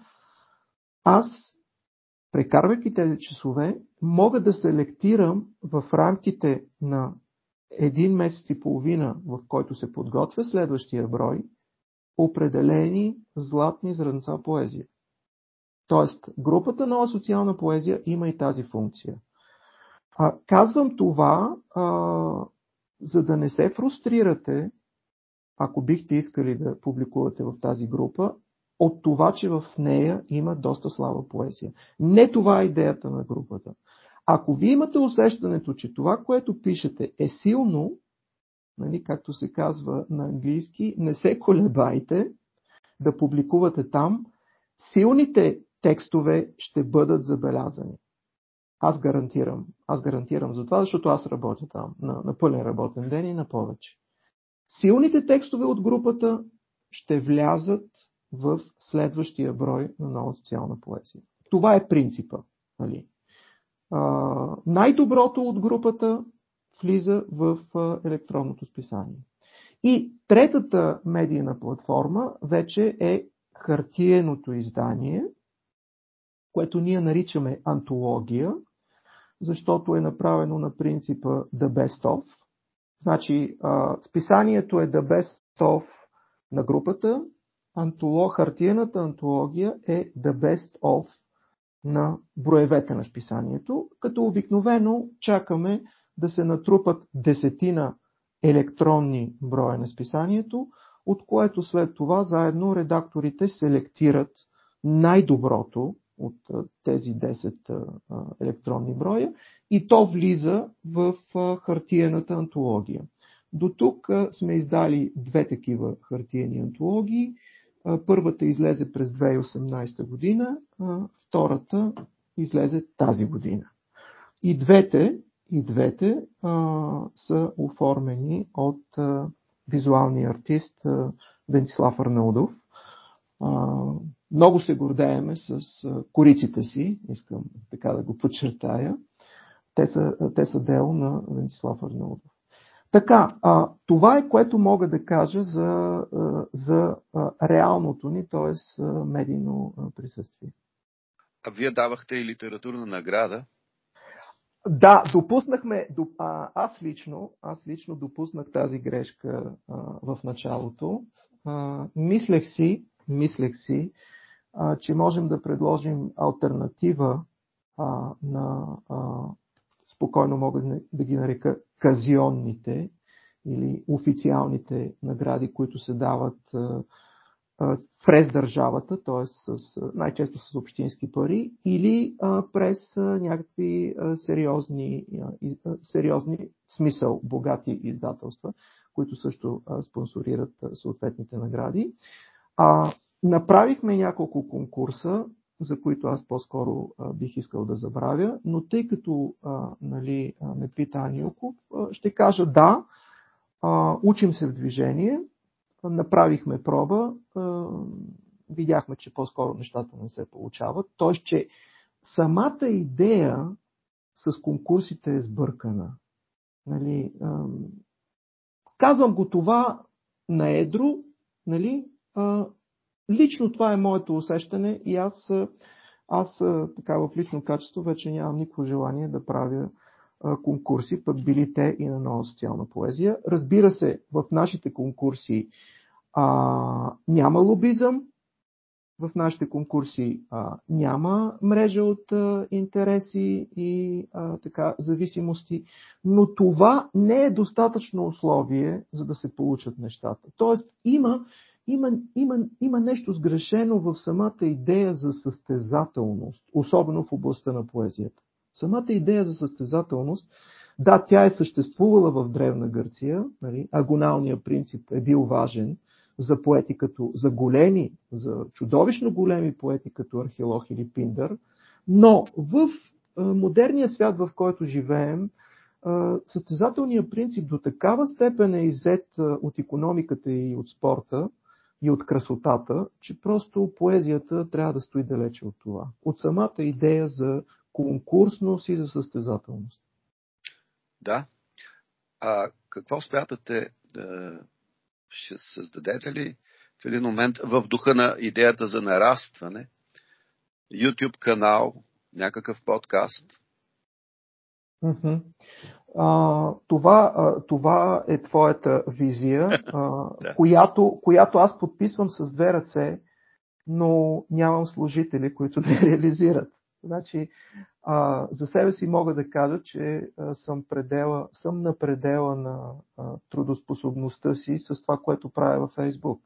аз, прекарвайки тези часове, мога да селектирам в рамките на 1 месец и половина, в който се подготвя следващия брой, определени златни зрънца поезия. Тоест, групата Нова социална поезия има и тази функция. Казвам това, за да не се фрустрирате, ако бихте искали да публикувате в тази група, от това, че в нея има доста слаба поезия. Не това е идеята на групата. Ако вие имате усещането, че това, което пишете е силно, нали, както се казва на английски, не се колебайте да публикувате там, силните текстове ще бъдат забелязани. Аз гарантирам за това, защото аз работя там на пълен работен ден и на повече. Силните текстове от групата ще влязат в следващия брой на Нова социална поезия. Това е принципа. Нали? Най-доброто от групата влиза в електронното списание. И третата медийна платформа вече е хартиеното издание, което ние наричаме антология, защото е направено на принципа The Best Of. Значи, списанието е The Best Of на групата, хартиената антология е The Best Of на броевете на списанието, като обикновено чакаме да се натрупат 10 електронни броя на списанието, от което след това заедно редакторите селектират най-доброто от тези 10 електронни броя и то влиза в хартиената антология. До тук сме издали 2 такива хартиени антологии. Първата излезе през 2018 година, втората излезе тази година. И двете са оформени от визуалния артист Венцислав Арнаудов. Много се гордееме с кориците си, искам така да го подчертая. Те са дело на Венцислав Арнаудов. Така, това е което мога да кажа за реалното ни, т.е. медийно присъствие. А вие давахте и литературна награда? Да, аз лично допуснах тази грешка в началото. Мислех си, че можем да предложим алтернатива на спокойно мога да ги нарека казионните или официалните награди, които се дават през държавата, т.е. най-често с общински пари, или през някакви сериозни, смисъл, богати издателства, които също спонсорират съответните награди. Направихме няколко конкурса, за които аз по-скоро бих искал да забравя, но тъй като ме пита Анилков, ще кажа да, учим се в движение, направихме проба, видяхме, че по-скоро нещата не се получават, т.е. че самата идея с конкурсите е сбъркана. Нали, казвам го това на едро, нали, Лично това е моето усещане и аз така в лично качество вече нямам никакво желание да правя конкурси, пък били те и на нова социална поезия. Разбира се, в нашите конкурси няма лобизъм, в нашите конкурси няма мрежа от интереси и така зависимости, но това не е достатъчно условие, за да се получат нещата. Тоест има нещо сгрешено в самата идея за състезателност, особено в областта на поезията. Самата идея за състезателност, да, тя е съществувала в Древна Гърция, нали, агоналният принцип е бил важен за поети като, за чудовищно големи поети като Архилох или Пиндър, но в модерния свят, в който живеем, състезателният принцип до такава степен е иззет от икономиката и от спорта и от красотата, че просто поезията трябва да стои далече от това. От самата идея за конкурсност и за състезателност. Да. Какво смятате? Ще създадете ли в един момент в духа на идеята за нарастване YouTube канал, някакъв подкаст? Това е твоята визия, Да. която аз подписвам с две ръце, но нямам служители, които да я реализират. Значи, за себе си мога да кажа, че съм на предела на трудоспособността си с това, което правя във Фейсбук.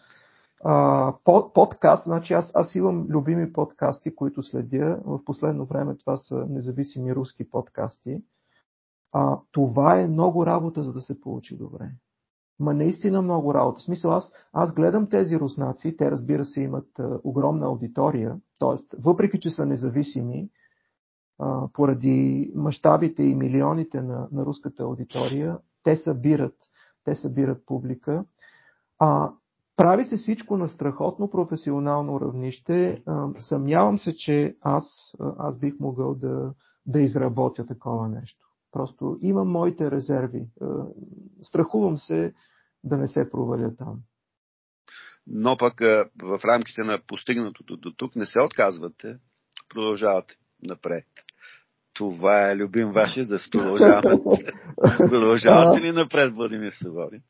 Подкаст, значи аз имам любими подкасти, които следя. В последно време това са независими руски подкасти. Това е много работа, за да се получи добре. Наистина много работа. В смисъл, аз гледам тези руснаци, те разбира се имат огромна аудитория, т.е. въпреки, че са независими, поради мащабите и милионите на руската аудитория, те събират публика. Прави се всичко на страхотно професионално равнище. Съмнявам се, че аз бих могъл да изработя такова нещо. Просто имам моите резерви. Страхувам се да не се проваля там. Но пък в рамките на постигнатото до тук не се отказвате, продължавате напред. Това е любим ваше, за да продължаваме. Продължавате ли напред, Владимир Саворин?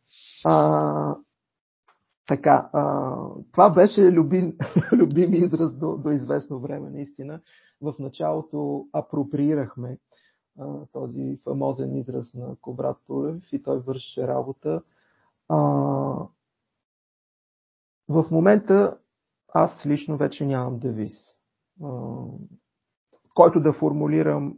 Така, това беше любим израз до известно време, наистина. В началото апроприирахме този фамозен израз на Кобрат Турев и той върши работа. В момента аз лично вече нямам девиз, който да формулирам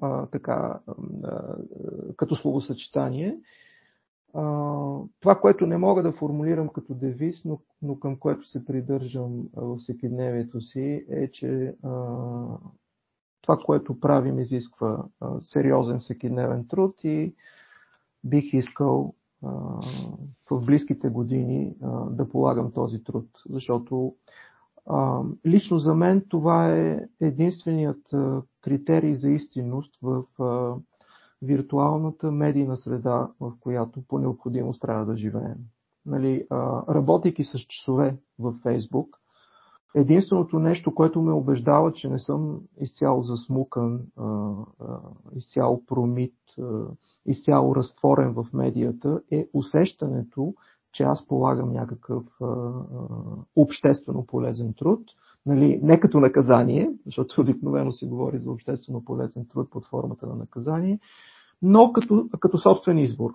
като словосъчетание. Това, което не мога да формулирам като девиз, но към което се придържам във всекидневието си, е, че това, което правим, изисква сериозен всекидневен труд и бих искал в близките години да полагам този труд, защото лично за мен това е единственият критерий за истинност в виртуалната медийна среда, в която по необходимост трябва да живеем. Нали, работейки с часове в Фейсбук, единственото нещо, което ме убеждава, че не съм изцяло засмукан, изцяло промит, изцяло разтворен в медията, е усещането, че аз полагам някакъв обществено полезен труд. Нали, не като наказание, защото обикновено се говори за обществено полезен труд под формата на наказание, но като собствен избор.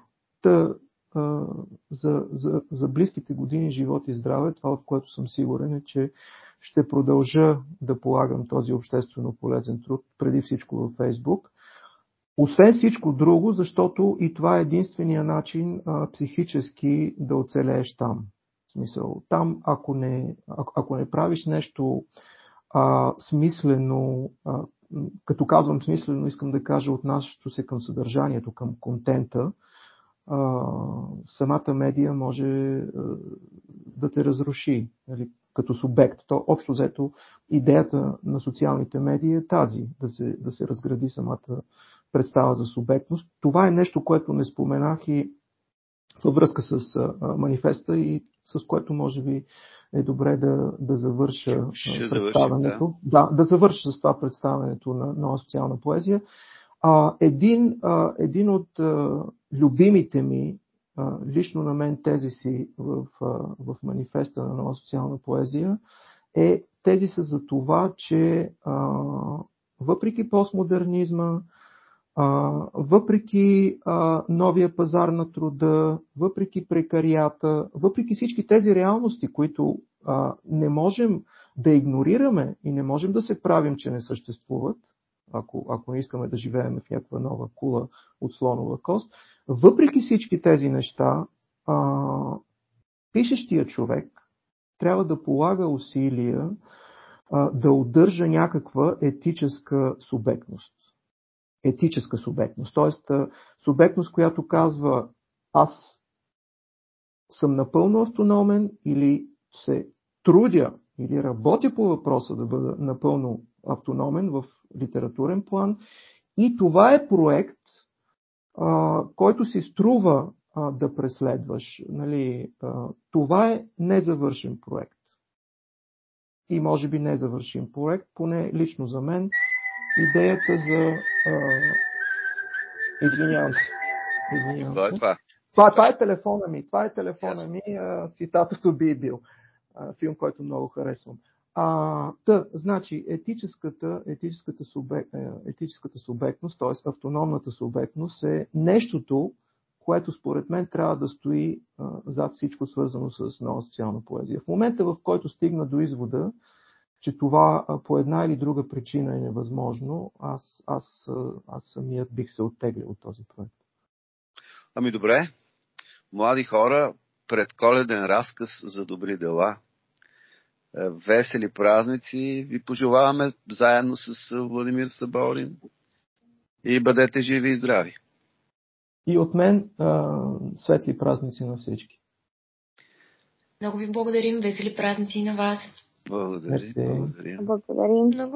За близките години живот и здраве, това, в което съм сигурен, е, че ще продължа да полагам този обществено полезен труд, преди всичко във Фейсбук. Освен всичко друго, защото и това е единствения начин психически да оцелееш там. В смисъл, там, ако не правиш нещо смислено, като казвам смислено, искам да кажа отнасящо се към съдържанието, към контента, самата медия може да те разруши, нали, като субект. То общо взето идеята на социалните медии е тази, да се разгради самата представа за субектност. Това е нещо, което не споменах и във връзка с манифеста и с което може би е добре да завърша представянето. Да завърша с това представянето на нова социална поезия. Един от любимите ми, лично на мен тезиси в манифеста на нова социална поезия е тезиса за това, че въпреки постмодернизма, въпреки новия пазар на труда, въпреки прекарията, въпреки всички тези реалности, които не можем да игнорираме и не можем да се правим, че не съществуват, ако не искаме да живеем в някаква нова кула от слонова кост, въпреки всички тези неща, пишещия човек трябва да полага усилия да удържа някаква етическа субектност. Етическа субектност, т.е. субектност, която казва аз съм напълно автономен или се трудя или работя по въпроса да бъда напълно автономен в литературен план и това е проект, който си струва да преследваш. Нали, това е незавършен проект. И може би незавършен проект, поне лично за мен, идеята за... Извинявам се. Това е телефона ми. Това е телефона ми. Цитатът би бил. Филм, който много харесвам. Значи, етическата субектност, т.е. автономната субектност е нещото, което според мен трябва да стои зад всичко свързано с нова социална поезия. В момента, в който стигна до извода, че това по една или друга причина е невъзможно, аз самият бих се оттеглил от този проект. Ами добре, млади хора, предколеден разказ за добри дела. Весели празници ви пожелаваме заедно с Владимир Саборин и бъдете живи и здрави. И от мен светли празници на всички. Много ви благодарим. Весели празници и на вас. Благодарим. Благодарим.